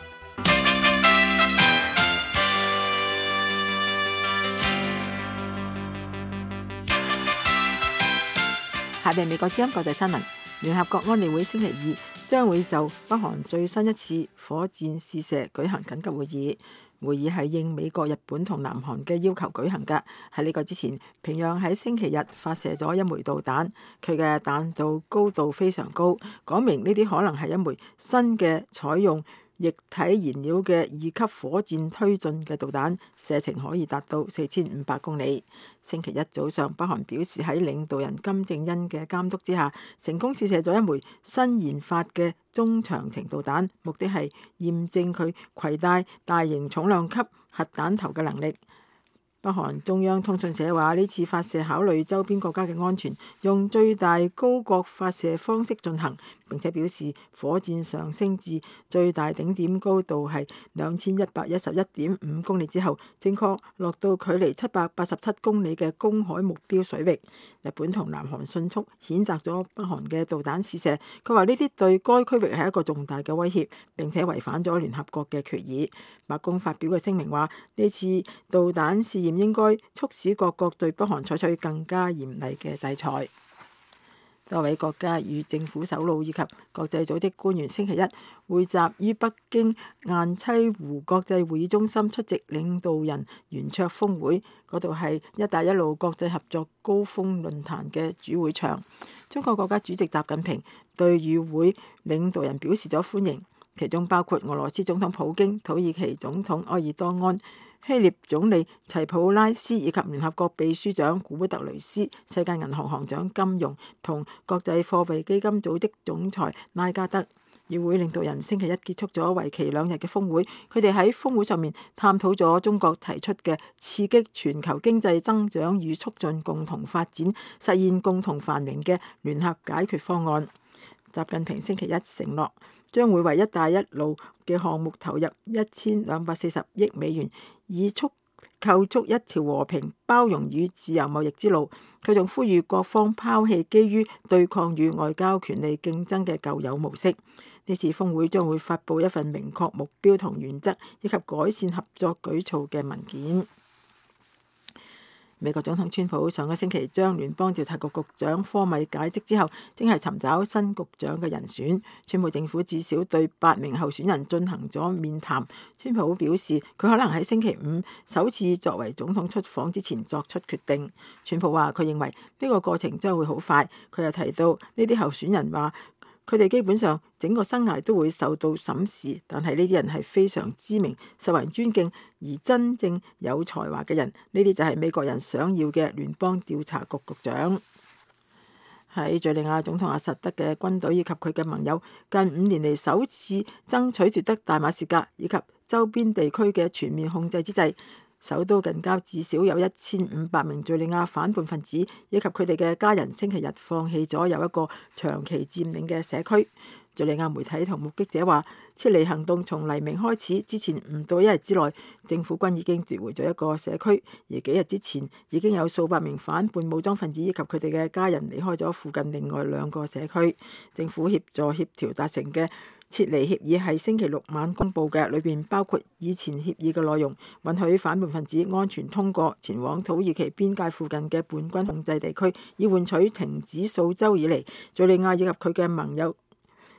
下邊美國之音國際新聞，聯合國安理會星期二將會就北韓最新一次火箭試射舉行緊急會議。會議係應美國、日本同南韓嘅要求舉行㗎。喺呢個之前，平壤喺星期日發射咗一枚導彈，佢嘅彈道高度非常高，講明呢啲可能係一枚新嘅採用液體燃料嘅二級火箭推進嘅導彈，射程可以達到四千五百公里。星期一早上，北韓表示喺領導人金正恩嘅監督之下，成功試射咗一枚新研發嘅中長程導彈，目的係驗證佢攜帶大型重量級核彈頭嘅能力。北韓中央通訊社話，呢次發射考慮周邊國家嘅安全，用最大高角發射方式進行，並且表示火箭上升至最大頂點高度係兩千一百一十一點五公里之後，正確落到距離七百八十七公里嘅公海目標水域。日本同南韓迅速譴責咗北韓嘅導彈試射，佢話呢啲對該區域係一個重大嘅威脅，並且違反咗聯合國嘅決議。白宮發表嘅聲明話，呢次導彈試驗應該促使各國對北韓採取更加嚴厲嘅制裁。多位國家與政府首腦以及國際組織官員星期一匯集於北京雁棲湖國際會議中心出席領導人圓桌峰會，嗰度係一帶一路國際合作高峰論壇嘅主會場。中國國家主席習近平對與會領導人表示咗歡迎，其中包括俄羅斯總統普京、土耳其總統埃爾多安、希臘總理齊普拉斯以及聯合國秘書長古特雷斯、世界銀行行長金融同國際貨幣基金組織總裁拉加德。與會領導人星期一結束咗為期兩日嘅峰會，佢哋喺峰會上面探討咗中國提出嘅刺激全球經濟增長與促進共同發展、實現共同繁榮嘅聯合解決方案。習近平星期一承諾，將會為一帶一路嘅項目投入一千兩百四十億美元，以促構築一條和平、包容與自由貿易之路。佢仲呼籲各方拋棄基於對抗與外交權利競爭嘅舊有模式。呢次峰會將會發布一份明確目標同原則，以及改善合作舉措嘅文件。美國總統川普上個星期將聯邦調查局局長科米解職之後，正係尋找新局長嘅人選。川普政府至少對八名候選人進行咗面談。川普表示，佢可能喺星期五首次作為總統出訪之前作出決定。川普話佢認為呢個過程將會好快。佢又提到呢啲候選人話，佢哋基本上整個生涯都會受到審視，但係呢啲人係非常知名、受人尊敬而真正有才華嘅人。呢啲就係美國人想要嘅聯邦調查局局長。喺敘利亞總統阿薩德嘅軍隊以及佢嘅盟友近五年嚟首次爭取奪得大馬士革以及周邊地區嘅全面控制之際，首都近郊至少有一千五百名敘利亞反叛分子以及佢哋嘅家人星期日放棄咗有一個長期佔領嘅社區。敘利亞媒體同目擊者話，撤離行動從黎明開始之前唔到一日之內，政府軍已經奪回咗一個社區，而幾日之前已經有數百名反叛武裝分子以及佢哋嘅家人離開咗附近另外兩個社區。政府協助協調達成嘅撤離協議係星期六晚公佈嘅，裏邊包括以前協議嘅內容，允許反叛分子安全通過前往土耳其邊界附近嘅叛軍控制地區，以換取停止數週以嚟敘利亞以及佢嘅盟友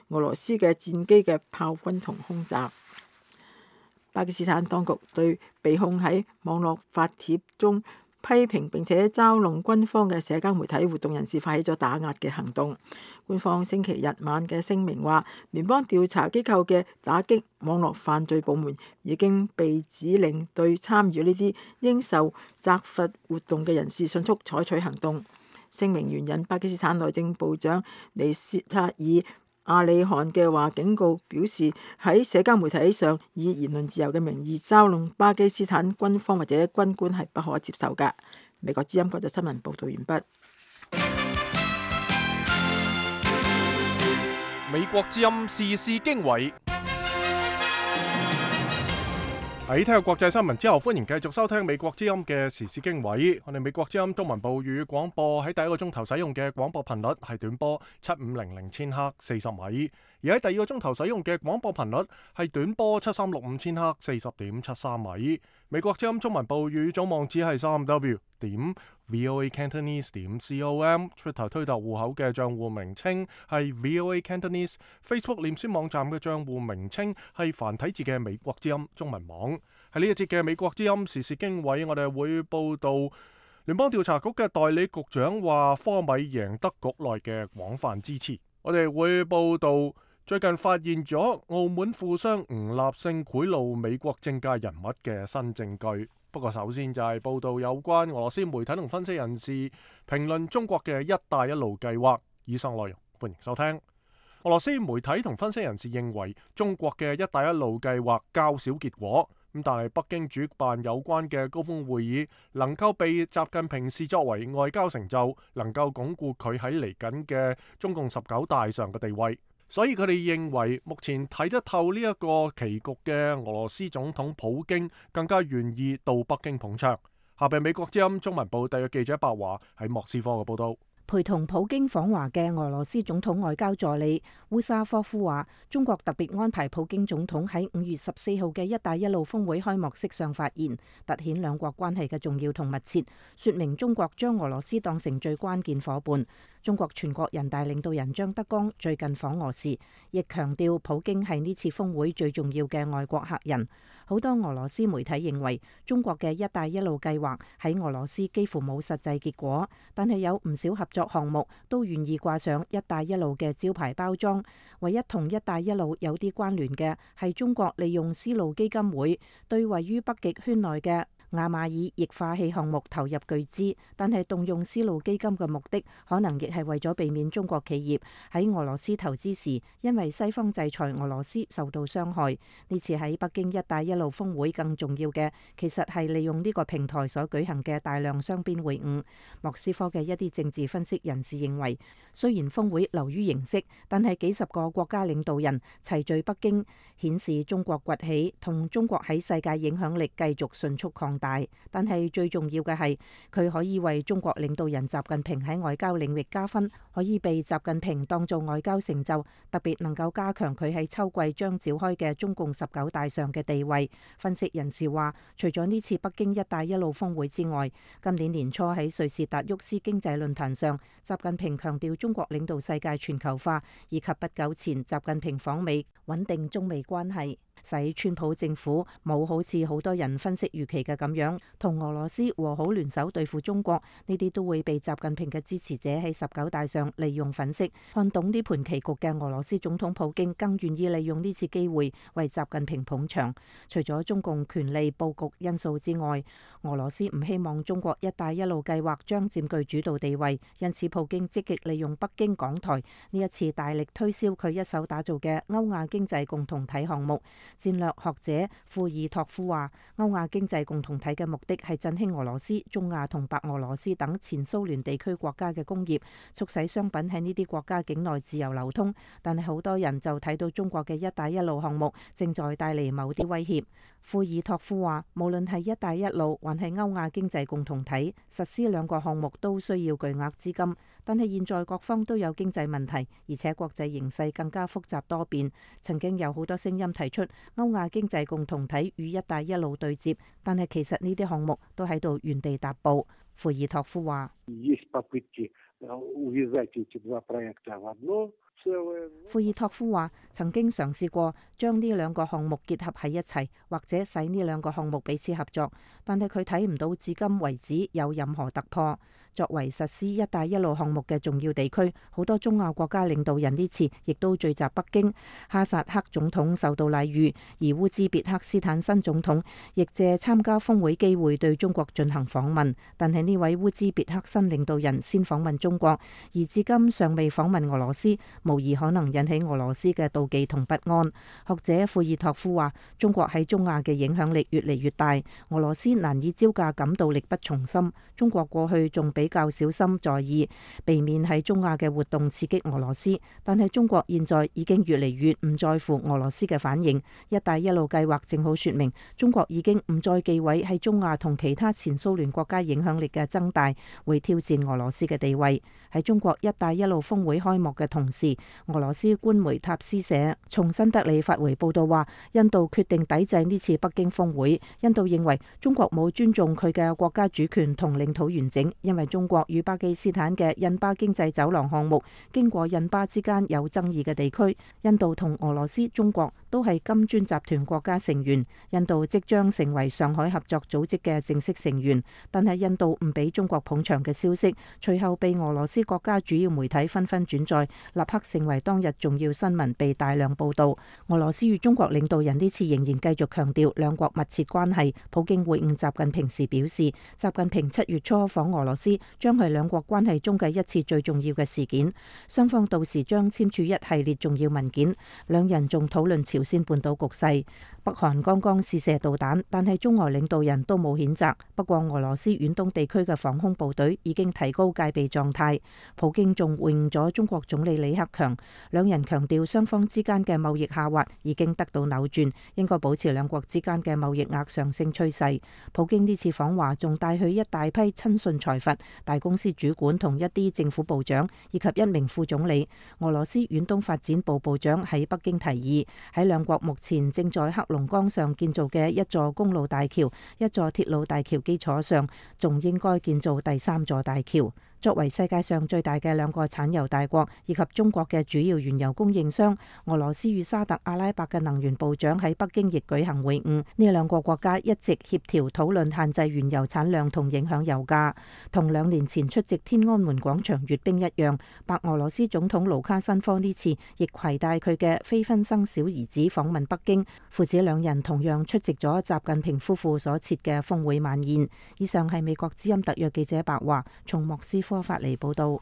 俄羅斯嘅戰機嘅炮轟同空襲。巴基斯坦當局對被控喺網絡發帖中批評並且嘲弄軍方嘅社交媒體活動人士發起咗打壓嘅行動。官方星期日晚嘅聲明話，聯邦調查機構嘅打擊網絡犯罪部門已經被指令對參與呢啲應受責罰活動嘅人士迅速採取行動。聲明援引巴基斯坦內政部長尼斯塔爾阿里汗嘅話，警告表示喺社交媒體上以言論自由嘅名義嘲弄巴基斯坦軍方或者軍官係不可接受㗎。美國之音國際新聞報道完畢。 美國之音時事經緯。喺聽日國際新聞之後，歡迎繼續收聽美國之音嘅時事經緯。我哋美國之音中文部粵語廣播喺第一個鐘頭使用嘅廣播頻率係短波七五零零千赫四十米，而喺第二個鐘頭使用嘅廣播頻率係短波七三六五千赫四十點七三米。美國之音中文部粵語總網址係三 w 點 voa cantonese 點 com，Twitter 推特戶口嘅賬戶名稱係 voa cantonese，Facebook 臉書網站嘅賬戶名稱係繁體字嘅美國之音中文網。喺呢一節嘅美國之音時事經緯，我哋會報道聯邦調查局嘅代理局長話科米贏得局內嘅廣泛支持。我哋會報道最近發現咗澳門富商吳立勝賄賂美國政界人物嘅新證據。不過首先就係報道有關俄羅斯媒體同分析人士評論中國嘅一帶一路計劃。以上內容歡迎收聽。俄羅斯媒體同分析人士認為中國嘅一帶一路計劃較少結果，咁但係北京主辦有關嘅高峰會議能夠被習近平視作為外交成就，能夠鞏固佢喺嚟緊嘅中共十九大上嘅地位。所以佢哋認為目前睇得透呢一個棋局嘅俄羅斯總統普京更加願意到北京捧場。下邊美國之音中文部特約記者白華喺莫斯科嘅報道。 陪同普京訪華嘅俄羅斯總統外交助理烏沙科夫話，中國特別安排普京總統喺五月十四號嘅一帶一路峰會開幕式上發言，凸顯兩國關係嘅重要同密切，說明中國將俄羅斯當成最關鍵夥伴。中國全國人大領導人張德江最近訪俄時，亦強調普京係呢次峰會最重要嘅外國客人。好多俄羅斯媒體認為中國嘅一帶一路計劃喺俄羅斯幾乎冇實際結果，但係有唔少合作項目都願意掛上一帶一路嘅招牌包裝。唯一同一帶一路有啲關聯嘅係中國利用絲路基金會對位於北極圈內嘅亞馬爾液化氣項目投入巨資，但係動用絲路基金嘅目的可能亦係為咗避免中國企業喺俄羅斯投資時因為西方制裁俄羅斯受到傷害。呢次喺北京一帶一路峰會更重要嘅其實係利用呢個平台所舉行嘅大量雙邊會晤。莫斯科嘅一啲政治分析人士認為，雖然峰會流於形式，但係幾十個國家領導人齊聚北京，顯示中國崛起同中國喺世界影響力繼續迅速擴大。但係最重要嘅係，佢可以為中國領導人習近平喺外交領域加分，可以被習近平當做外交成就，特別能夠加強佢喺秋季將召開嘅中共十九大上嘅地位。分析人士話，除咗呢次北京一帶一路峰會之外，今年年初喺瑞士達沃斯經濟論壇上，習近平強調中國領導世界全球化，以及不久前習近平訪美穩定中美關係，使川普政府冇好似好多人分析預期嘅咁樣同俄羅斯和好聯手對付中國，呢啲都會被習近平嘅支持者喺十九大上利用粉飾。看懂呢盤棋局嘅俄羅斯總統普京更願意利用呢次機會為習近平捧場。除咗中共權力佈局因素之外，俄羅斯唔希望中國一帶一路計劃將佔據主導地位，因此普京積極利用北京港台呢一次大力推銷佢一手打造嘅歐亞經濟共同體項目。戰略學者庫爾托夫話，歐亞經濟共同體嘅目的係振興俄羅斯、中亞同白俄羅斯等前蘇聯地區國家嘅工業，促使商品喺呢啲國家境內自由流通。但係好多人就睇到中國嘅一帶一路項目正在帶嚟某啲威脅。庫爾托夫話，無論係一帶一路還係歐亞經濟共同體，實施兩個項目都需要巨額資金，但係現在各方都有經濟問題，而且國際形勢更加複雜多變。曾經有好多聲音提出歐亞經濟共同體與一帶一路對接，但係其實呢啲項目都喺度原地踏步。庫爾托夫話， 庫爾托夫話曾經嘗試過將呢兩個項目結合喺一齊，或者使呢兩個項目彼此合作，但係佢睇唔到至今為止有任何突破。作為實施一帶一路項目嘅重要地區，好多中亞國家領導人呢次亦都聚集北京。哈薩克總統受到禮遇，而烏茲別克斯坦新總統亦借參加峰會機會對中國進行訪問。但係呢位烏茲別克新領導人先訪問中國，而至今尚未訪問俄羅斯，無疑可能引起俄羅斯嘅妒忌同不安。學者庫爾托夫話：中國喺中亞嘅影響力越嚟越大，俄羅斯難以招架，感到力不從心。中國過去仲比較小心在意，避免喺中亞嘅活動刺激俄羅斯，但係中國現在已經越嚟越唔在乎俄羅斯嘅反應。一帶一路計劃正好說明，中國已經唔再忌諱喺中亞同其他前蘇聯國家影響力嘅增大，會挑戰俄羅斯嘅地位。喺中國一帶一路峰會開幕嘅同時，俄羅斯官媒塔斯社從新德里發回報道話，印度決定抵制呢次北京峰會。印度認為中國冇尊重佢嘅國家主權同領土完整，因為中國與巴基斯坦嘅印巴經濟走廊項目經過印巴之間有爭議嘅地區。印度同俄羅斯、中國都係金磚集團國家成員，印度即將成為上海合作組織嘅正式成員。但係印度唔俾中國捧場嘅消息，隨後被俄羅斯國家主要媒體紛紛轉載，立刻成為當日重要新聞，被大量報道。俄羅斯與中國領導人呢次仍然繼續強調兩國密切關係。普京會晤習近平時表示，習近平七月初訪俄羅斯將係兩國關係中嘅一次最重要嘅事件，雙方到時將簽署一系列重要文件。兩人仲討論朝鮮半島局勢。北韓剛剛試射導彈，但係中俄領導人都冇譴責。不過俄羅斯遠東地區嘅防空部隊已經提高戒備狀態。普京仲會晤咗中國總理李克強，兩人強調雙方之間嘅貿易下滑已經得到扭轉，應該保持兩國之間嘅貿易額上升趨勢。普京呢次訪華仲帶去一大批親信財閥、大公司主管同一啲政府部長以及一名副總理。俄羅斯遠東發展部部長喺北京提議，喺兩國目前正在黑龍江上建造嘅一座公路大橋、一座鐵路大橋基礎上，仲應該建造第三座大橋。作為世界上最大嘅兩個產油大國以及中國嘅主要原油供應商，俄羅斯與沙特阿拉伯嘅能源部長喺北京亦舉行會晤。呢兩個國家一直協調討論限制原油產量同影響油價。同兩年前出席天安門廣場閱兵一樣，白俄羅斯總統盧卡申科呢次亦攜帶佢嘅非婚生小兒子訪問北京，父子兩人同樣出席咗習近平夫婦所設嘅峰會晚宴。以上係美國之音特約記者白華從莫斯科發嚟報道。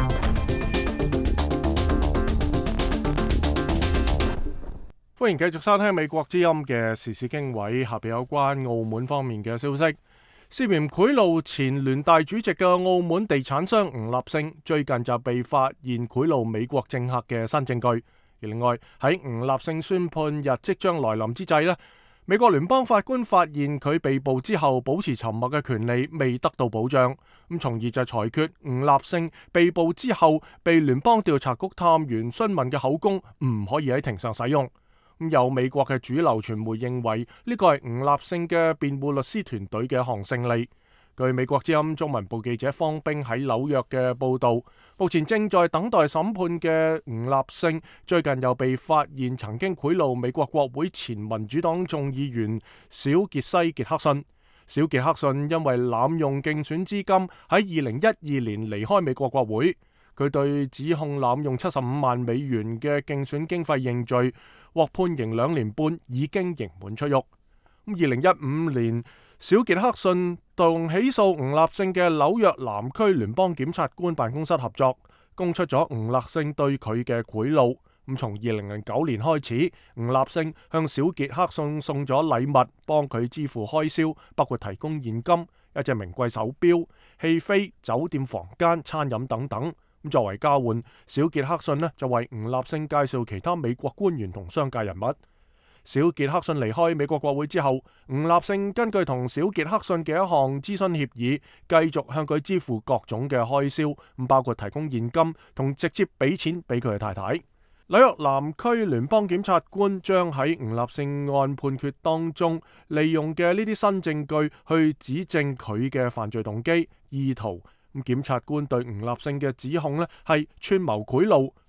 歡迎繼續收聽美國之音嘅時事經緯，下邊有關澳門方面嘅消息。涉嫌賄賂前聯大主席嘅澳門地產商吳立勝，最近就被發現賄賂美國政客嘅新證據。而另外喺吳立勝宣判日即將來臨之際呢，美國聯邦法官發現佢被捕之後保持沉默嘅權利未得到保障，咁從而就裁決吳立勝被捕之後被聯邦調查局探員詢問嘅口供唔可以喺庭上使用。咁有美國嘅主流傳媒認為呢個係吳立勝嘅辯護律師團隊嘅一項勝利。據美國之音中文部記者方冰喺紐約嘅報道，目前正在等待審判嘅吳立勝最近又被發現曾經賄賂美國國會前民主黨眾議員小傑西傑克遜。小傑克遜因為濫用競選資金喺二零一二年離開美國國會，佢對指控濫用七十五萬美元嘅競選經費認罪，獲判刑兩年半，已經刑滿出獄。咁二零一五年，小傑克遜同起訴吳立勝嘅紐約南區聯邦檢察官辦公室合作，供出咗吳立勝對佢嘅賄賂。咁從二零零九年開始，吳立勝向小傑克遜送咗禮物，幫佢支付開銷，包括提供現金、一隻名貴手錶、戲飛、酒店房間、餐飲等等。咁作為交換，小傑克遜呢就為吳立勝介紹其他美國官員同商界人物。小傑克遜離開美國國會之後，吳立勝根據同小傑克遜嘅一項諮詢協議，繼續向佢支付各種嘅開銷，咁包括提供現金同直接俾錢俾佢嘅太太。紐約南區聯邦檢察官將喺吳立勝案判決當中利用嘅呢啲新證據去指證佢嘅犯罪動機、意圖。咁檢察官對吳立勝嘅指控呢係串謀賄賂、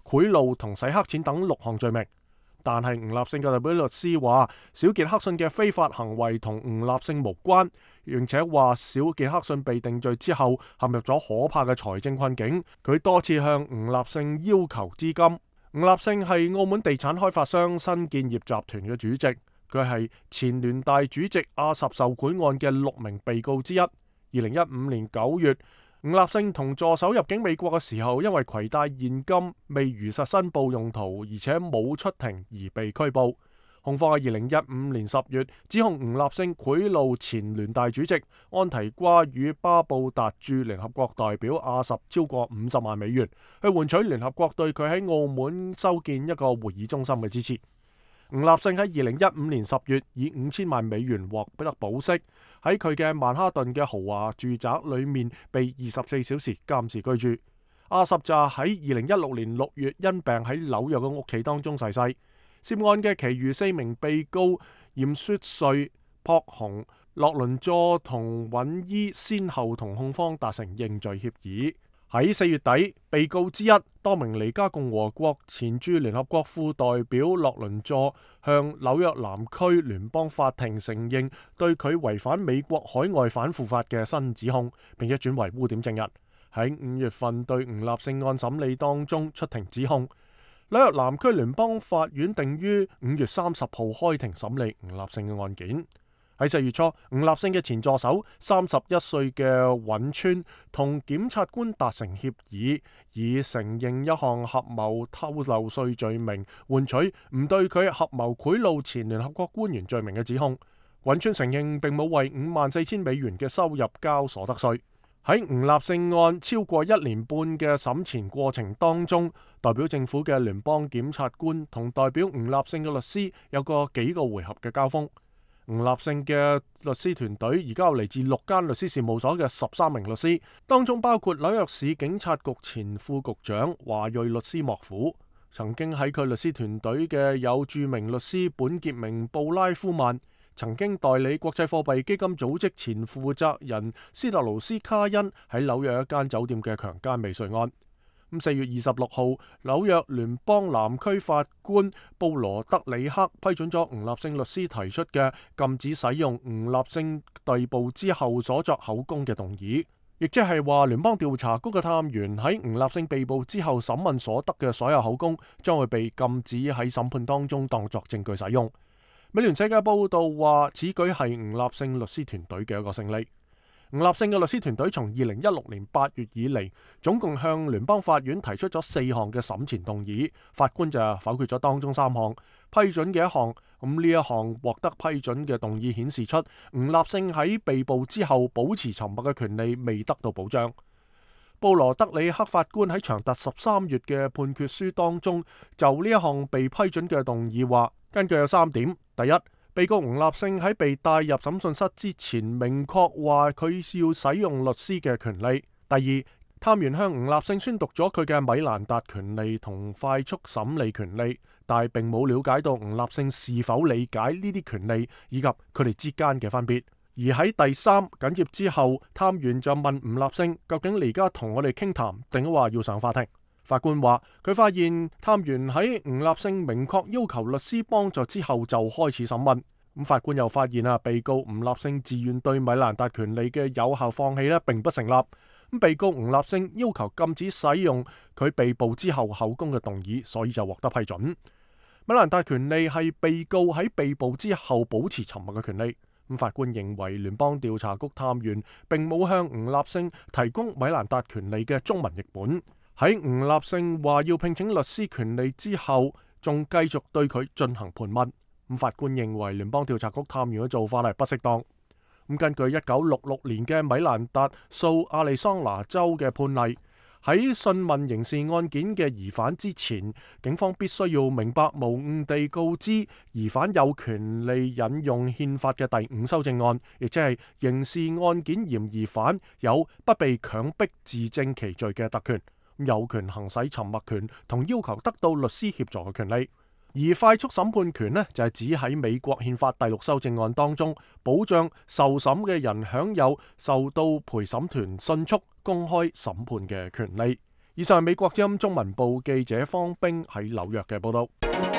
賄賂同洗黑錢等六項罪名。但係吳立勝嘅代表律師話，小傑克遜嘅非法行為同吳立勝無關，並且話小傑克遜被定罪之後陷入咗可怕嘅財政困境，佢多次向吳立勝要求資金。吳立勝係澳門地產開發商新建業集團嘅主席，佢係前聯大主席阿什受賄案嘅六名被告之一。二零一五年九月，吳立勝同助手入境美國嘅時候，因為攜帶現金未如實申報用途，而且冇出庭而被拘捕。控方喺二零一五年十月指控吳立勝賄賂前聯大主席安提瓜與巴布達駐聯合國代表阿什超過五十萬美元，去換取聯合國對佢喺澳門修建一個會議中心嘅支持。吳立勝喺二零一五年十月以五千萬美元獲得保釋，喺佢嘅曼哈頓嘅豪華住宅裏面被二十四小時監視居住。阿什就喺二零一六年六月因病喺紐約嘅屋企當中逝世。涉案嘅其餘四名被告嚴雪瑞、朴雄、洛倫佐同尹伊先後同控方達成認罪協議。喺四月底，被告之一多名尼加共和國前駐聯合國副代表洛倫佐向紐約南區聯邦法庭承認對佢違反美國海外反腐法嘅新指控，並且轉為污點證人。喺五月份對吳立勝案審理當中出庭指控。紐約南區聯邦法院定於五月三十號開庭審理吳立勝嘅案件。喺四月初，吳立勝嘅前助手三十一歲嘅尹川同檢察官達成協議，以承認一項合謀偷漏稅罪名，換取唔對佢合謀賄賂前聯合國官員罪名嘅指控。尹川承認並冇為五萬四千美元嘅收入交所得稅。喺吳立勝案超過一年半嘅審前過程當中，代表政府嘅聯邦檢察官同代表吳立勝嘅律師有過幾個回合嘅交鋒。吳立勝嘅律師團隊而家有嚟自六間律師事務所嘅十三名律師，當中包括紐約市警察局前副局長華裔律師莫夫。曾經喺佢律師團隊嘅有著名律師本傑明布拉夫曼，曾經代理國際貨幣基金組織前負責人斯特勞斯卡恩喺紐約一間酒店嘅強姦未遂案。咁四月二十六號，紐約聯邦南區法官布羅德里克批准咗吳立勝律師提出嘅禁止使用吳立勝逮捕之後所作口供嘅動議，亦即係話聯邦調查局嘅探員喺吳立勝被捕之後審問所得嘅所有口供將會被禁止喺審判當中當作證據使用。美聯社嘅報道話，此舉係吳立勝律師團隊嘅一個勝利。吳立勝嘅律師團隊從二零一六年八月以嚟，總共向聯邦法院提出咗四項嘅審前動議，法官就否決咗當中三項，批准嘅一項。咁呢一項獲得批准嘅動議顯示出吳立勝喺被捕之後保持沉默嘅權利未得到保障。布羅德里克法官喺長達十三頁嘅判決書當中，就呢一項被批准嘅動議話，根據有三點：第一，被告吳立勝喺被帶入審訊室之前，明確話佢要使用律師嘅權利；第二，探員向吳立勝宣讀咗佢嘅米蘭達權利同快速審理權利，但係並冇了解到吳立勝是否理解呢啲權利以及佢哋之間嘅分別。而喺第三緊接之後，探員就問吳立勝究竟你而家同我哋傾談，定係話要上法庭？法官話佢發現探員喺吳立勝明確要求律師幫助之後就開始審問。咁法官又發現啊，被告吳立勝自願對米蘭達權利嘅有效放棄咧，並不成立。咁被告吳立勝要求禁止使用佢被捕之後口供嘅動議，所以就獲得批准。米蘭達權利係被告喺被捕之後保持沉默嘅權利。咁法官認為聯邦調查局探員並冇向吳立勝提供米蘭達權利嘅中文譯本。喺吳立勝話要聘請律師權利之後，仲繼續對佢進行盤問。咁法官認為聯邦調查局探員嘅做法係不適當。咁根據一九六六年嘅米蘭達訴亞利桑那州嘅判例，喺訊問刑事案件嘅疑犯之前，警方必須要明白無誤地告知疑犯有權利引用憲法嘅第五修正案，亦即係刑事案件嫌疑犯有不被強迫自證其罪嘅特權，有權行使沉默權同要求得到律師協助嘅權利。而快速審判權呢，就係指喺美國憲法第六修正案當中，保障受審嘅人享有受到陪審團迅速公開審判嘅權利。 以上係美國之音中文部記者方冰喺紐約嘅報道。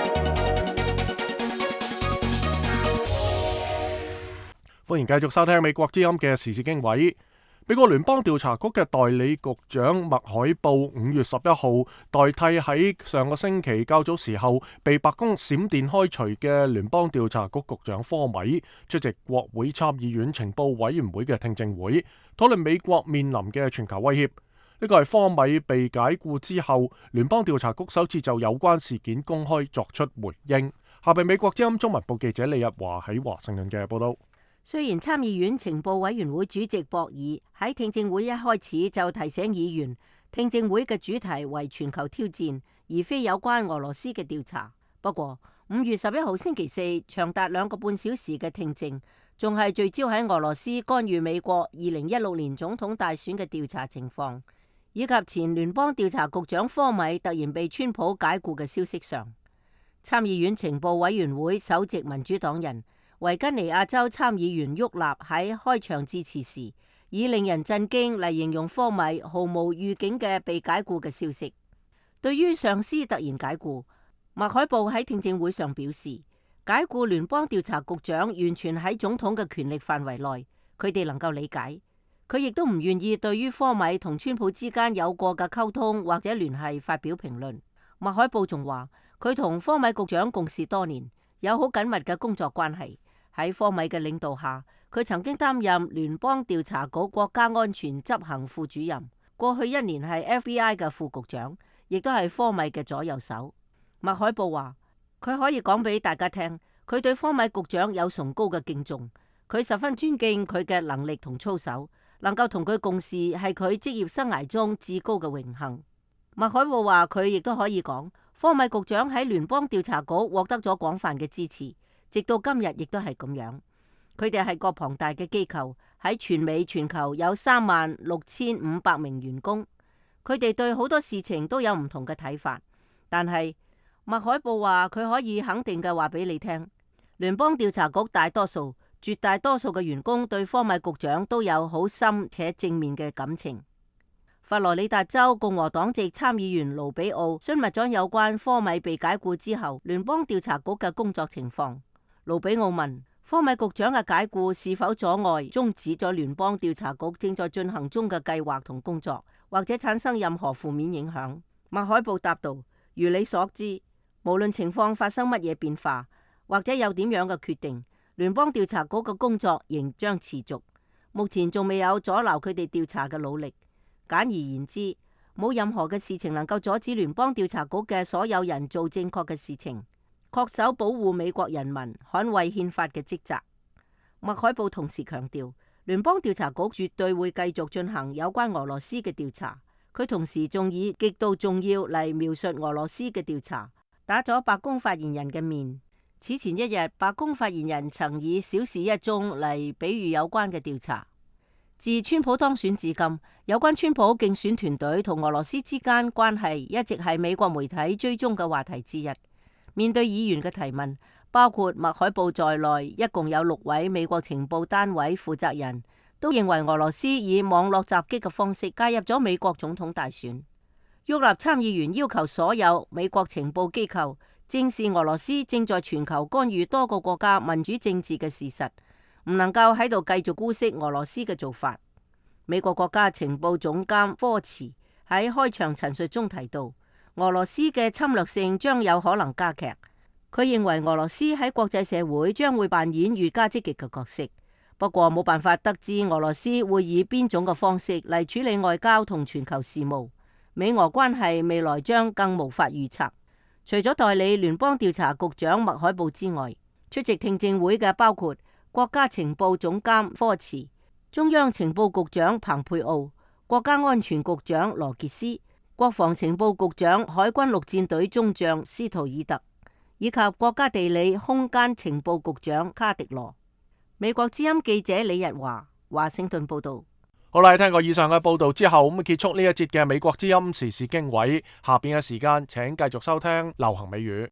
歡迎繼續收聽美國之音嘅時事經緯。美國聯邦調查局嘅代理局長麥海布五月十一號代替喺上個星期較早時候被白宮閃電開除嘅聯邦調查局局長科米出席國會參議院情報委員會嘅聽證會，討論美國面臨嘅全球威脅。呢個係科米被解僱之後，聯邦調查局首次就有關事件公開作出回應。下邊美國之音中文部記者李日華喺華盛頓嘅報道。 雖然參議院情報委員會主席博爾喺聽證會一開始就提醒議員，聽證會嘅主題為全球挑戰，而非有關俄羅斯嘅調查。不過五月十一號星期四長達兩個半小時嘅聽證，仲係聚焦喺俄羅斯干預美國二零一六年總統大選嘅調查情況，以及前聯邦調查局長科米突然被川普解僱嘅消息上。參議院情報委員會首席民主黨人維吉尼亞州參議員沃納喺開場致辭時，以令人震驚嚟形容科米毫無預警嘅被解僱嘅消息。對於上司突然解僱，麥海布喺聽證會上表示，解僱聯邦調查局長完全喺總統嘅權力範圍內，佢哋能夠理解。佢亦都唔願意對於科米同川普之間有過嘅溝通或者聯繫發表評論。麥海布仲話，佢同科米局長共事多年，有好緊密嘅工作關係。喺科米嘅領導下，佢曾經擔任聯邦調查局國家安全執行副主任，過去一年係 F B I 嘅副局長，亦都係科米嘅左右手。麥海布話，佢可以講俾大家聽，佢對科米局長有崇高嘅敬重，佢十分尊敬佢嘅能力同操守，能夠同佢共事係佢職業生涯中至高嘅榮幸。麥海布話，佢亦都可以講，科米局長喺聯邦調查局獲得咗廣泛嘅支持。直到今日亦都係咁樣，佢哋係個龐大嘅機構，喺全美全球有三萬六千五百名員工，佢哋對好多事情都有唔同嘅睇法。但係麥海布話，佢可以肯定嘅話俾你聽，聯邦調查局大多數、絕大多數嘅員工對科米局長都有好深且正面嘅感情。佛羅里達州共和黨籍參議員盧比奧詢問咗有關科米被解僱之後聯邦調查局嘅工作情況。盧比奧問科米局長嘅解僱是否阻礙終止咗聯邦調查局正在進行中嘅計劃同工作，或者產生任何負面影響。麥海布答道，如你所知，無論情況發生乜嘢變化，或者有點樣嘅決定，聯邦調查局嘅工作仍將持續。目前仲未有阻撓佢哋調查嘅努力。簡而言之，冇任何嘅事情能夠阻止聯邦調查局嘅所有人做正確嘅事情，恪守保護美國人民、捍衛憲法嘅職責。麥海布同時強調，聯邦調查局絕對會繼續進行有關俄羅斯嘅調查。佢同時仲以極度重要嚟描述俄羅斯嘅調查，打咗白宮發言人嘅面。此前一日，白宮發言人曾以小事一宗嚟比喻有關嘅調查。自川普當選至今，有關川普競選團隊同俄羅斯之間關係一直係美國媒體追蹤嘅話題之一。面對議員嘅提問，包括麥海布在內，一共有六位美國情報單位負責人都認為俄羅斯以網絡襲擊嘅方式介入咗美國總統大選。沃納參議員要求所有美國情報機構正視俄羅斯正在全球干預多個國家民主政治嘅事實，唔能夠喺度繼續姑息俄羅斯嘅做法。美國國家情報總監科茨喺開場陳述中提到，俄羅斯嘅侵略性將有可能加劇。佢認為俄羅斯喺國際社會將會扮演越加積極嘅角色，不過冇辦法得知俄羅斯會以邊種嘅方式嚟處理外交同全球事務。美俄關係未來將更無法預測。除咗代理聯邦調查局長麥海布之外，出席聽證會嘅包括國家情報總監科茨、中央情報局長彭佩奧、國家安全局長羅傑斯、國防情報局長海軍陸戰隊中將斯圖爾特，以及國家地理空間情報局長卡迪羅。美國之音記者李日華華盛頓報道。 好啦，聽過以上嘅報道之後，咁結束呢一節嘅美國之音時事經緯。下邊嘅時間，請繼續收聽流行美語。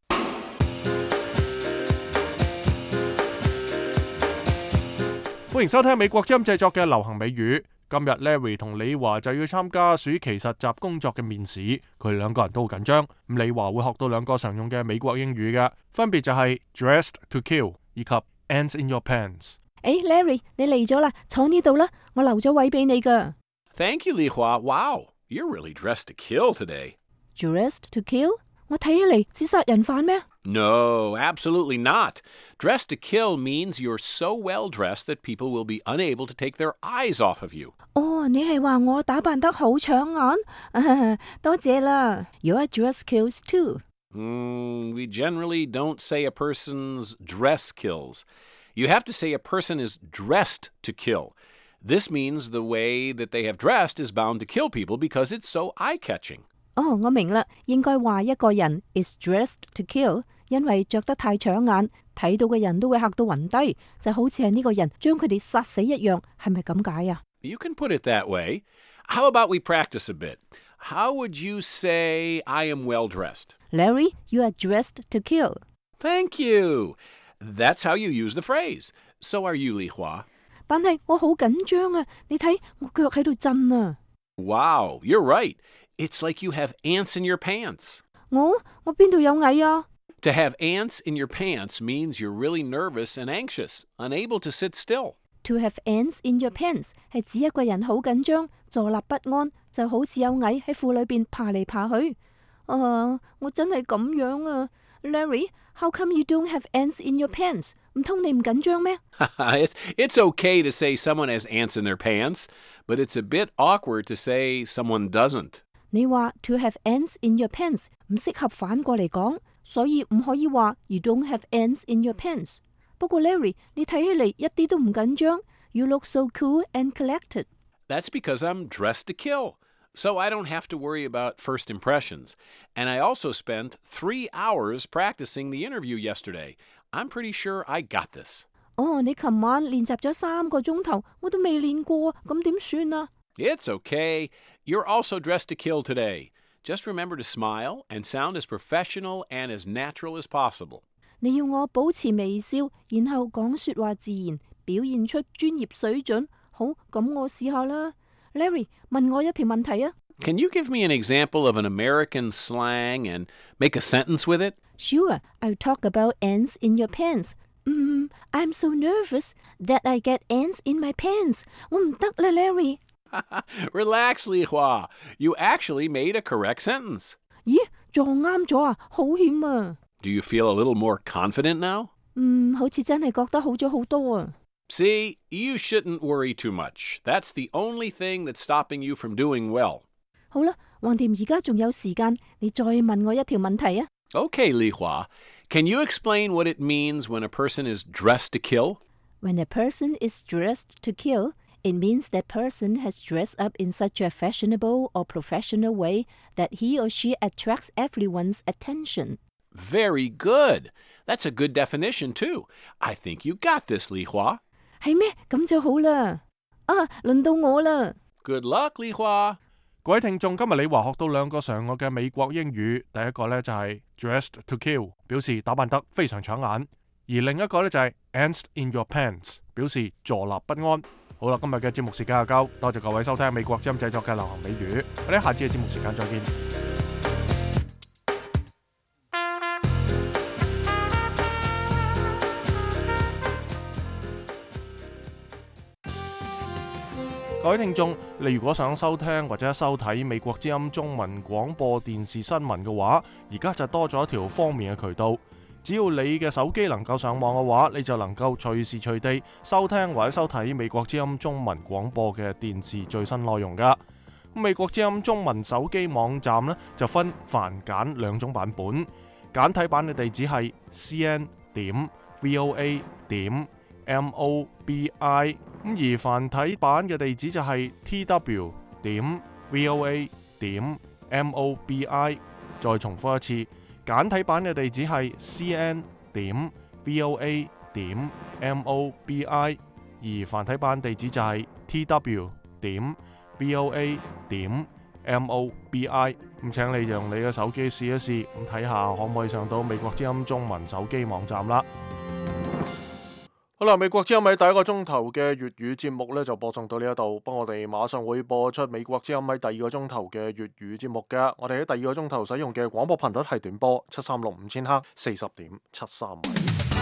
歡迎收聽美國之音製作嘅流行美語。 今日 Larry 同李華就要參加暑期實習工作嘅面試，佢哋兩個人都好緊張。咁李華會學到兩個常用嘅美國英語嘅，分別就係 dressed to kill 以及 ants in your pants。 誒 Larry 你嚟咗啦，坐呢度啦，我留咗位俾你噶。 Thank you, Li Hua. Wow, you're really dressed to kill today. Dressed to kill？ 我睇起嚟似殺人犯咩？ No, absolutely not. Dressed to kill means you're so well dressed that people will be unable to take their eyes off of you. 哦，你係話我打扮得好搶眼？啊，多謝啦。Your dress kills too. Mm, we generally don't say a person's dress kills. You have to say a person is dressed to kill. This means the way that they have dressed is bound to kill people because it's so eye-catching. 哦，我明啦，應該話一個人 is dressed to kill， 因為着得太搶眼，睇到嘅人都會嚇到暈低，就好似係呢個人將佢哋殺死一樣，係咪咁解啊？ You can put it that way. How about we practice a bit? How would you say I am well dressed? Larry, you are dressed to kill. Thank you. That's how you use the phrase. So are you, Li Hua. 但係我好緊張啊！你睇我腳喺度震啊！ Wow, you're right. It's like you have ants in your pants. 我我邊度有蟻啊？ To have ants in your pants means you're really nervous and anxious, unable to sit still. To have ants in your pants 係指一個人好緊張，坐立不安，就好似有蟻喺褲裏邊爬嚟爬去。啊，我真係咁樣啊 ，Larry, how come you don't have ants in your pants? 唔通你唔緊張咩？ it's, it's okay to say someone has ants in their pants, but it's a bit awkward to say someone doesn't. 你話 to have ants in your pants 唔適合反過嚟講，所以唔可以話 you don't have ants in your pants。不過 Larry， 你睇起嚟一啲都唔緊張。You look so cool and collected. That's because I'm dressed to kill, so I don't have to worry about first impressions. And I also spent three hours practicing the interview yesterday. I'm pretty sure I got this. 哦，你琴晚練習咗三個鐘頭，我都未練過，咁點算啊？ It's okay. You're also dressed to kill today. Just remember to smile and sound as professional and as natural as possible. 你要我保持微笑，然後講說話自然，表現出專業水準。好，咁我試下啦。Larry， 問我一條問題啊。 Can you give me an example of an American slang and make a sentence with it? Sure, I'll talk about ants in your pants. Mm, I'm so nervous that I get ants in my pants. 我唔得啦 ，Larry。 Relax, Li Hua. You actually made a correct sentence. 咦，撞啱咗啊！好險啊！ Do you feel a little more confident now? 嗯，好似真係覺得好咗好多啊。 See, you shouldn't worry too much. That's the only thing that's stopping you from doing well. 好啦，橫掂而家仲有時間，你再問我一條問題啊。 Okay, Li Hua. Can you explain what it means when a person is dressed to kill? When a person is dressed to kill, it means that person has dressed up in such a fashionable or professional way that he or she attracts everyone's attention. Very good. That's a good definition, too. I think you got this, Li Hua. 係咩？咁就好啦。啊，輪到我啦。 Good luck, Li Hua. 各位聽眾，今日李華學到兩個常用嘅美國英語，第一個呢就係 dressed to kill， 表示打扮得非常搶眼；而另一個呢就係 ants in your pants， 表示坐立不安。好啦，今日嘅節目時間就夠，多謝各位收聽美國之音製作嘅流行美語，我哋下次嘅節目時間再見。各位聽眾，你如果想收聽或者收睇美國之音中文廣播電視新聞嘅話，而家就多咗一條方便嘅渠道。只要你嘅手機能夠上網嘅話，你就能夠隨時隨地收聽或者收睇美國之音中文廣播嘅電視最新內容㗎。美國之音中文手機網站呢，就分繁簡兩種版本，簡體版嘅地址係 c n 點 v o a 點 m o b i， 咁而繁體版嘅地址就係 t w 點 v o a 點 m o b i。再重複一次，簡體版嘅地址係 c n 點 v o a 點 m o b i， 而繁體版地址就係 t w 點 v o a 點 m o b i。 咁請你用你嘅手機試一試，咁睇下可唔可以上到美國之音中文手機網站啦。 好啦，美國之音喺第一個鐘頭嘅粵語節目呢就播送到呢一度，不過我哋馬上會播出美國之音喺第二個鐘頭嘅粵語節目嘅。我哋喺第二個鐘頭使用嘅廣播頻率係短波七三六五千赫四十點七三米。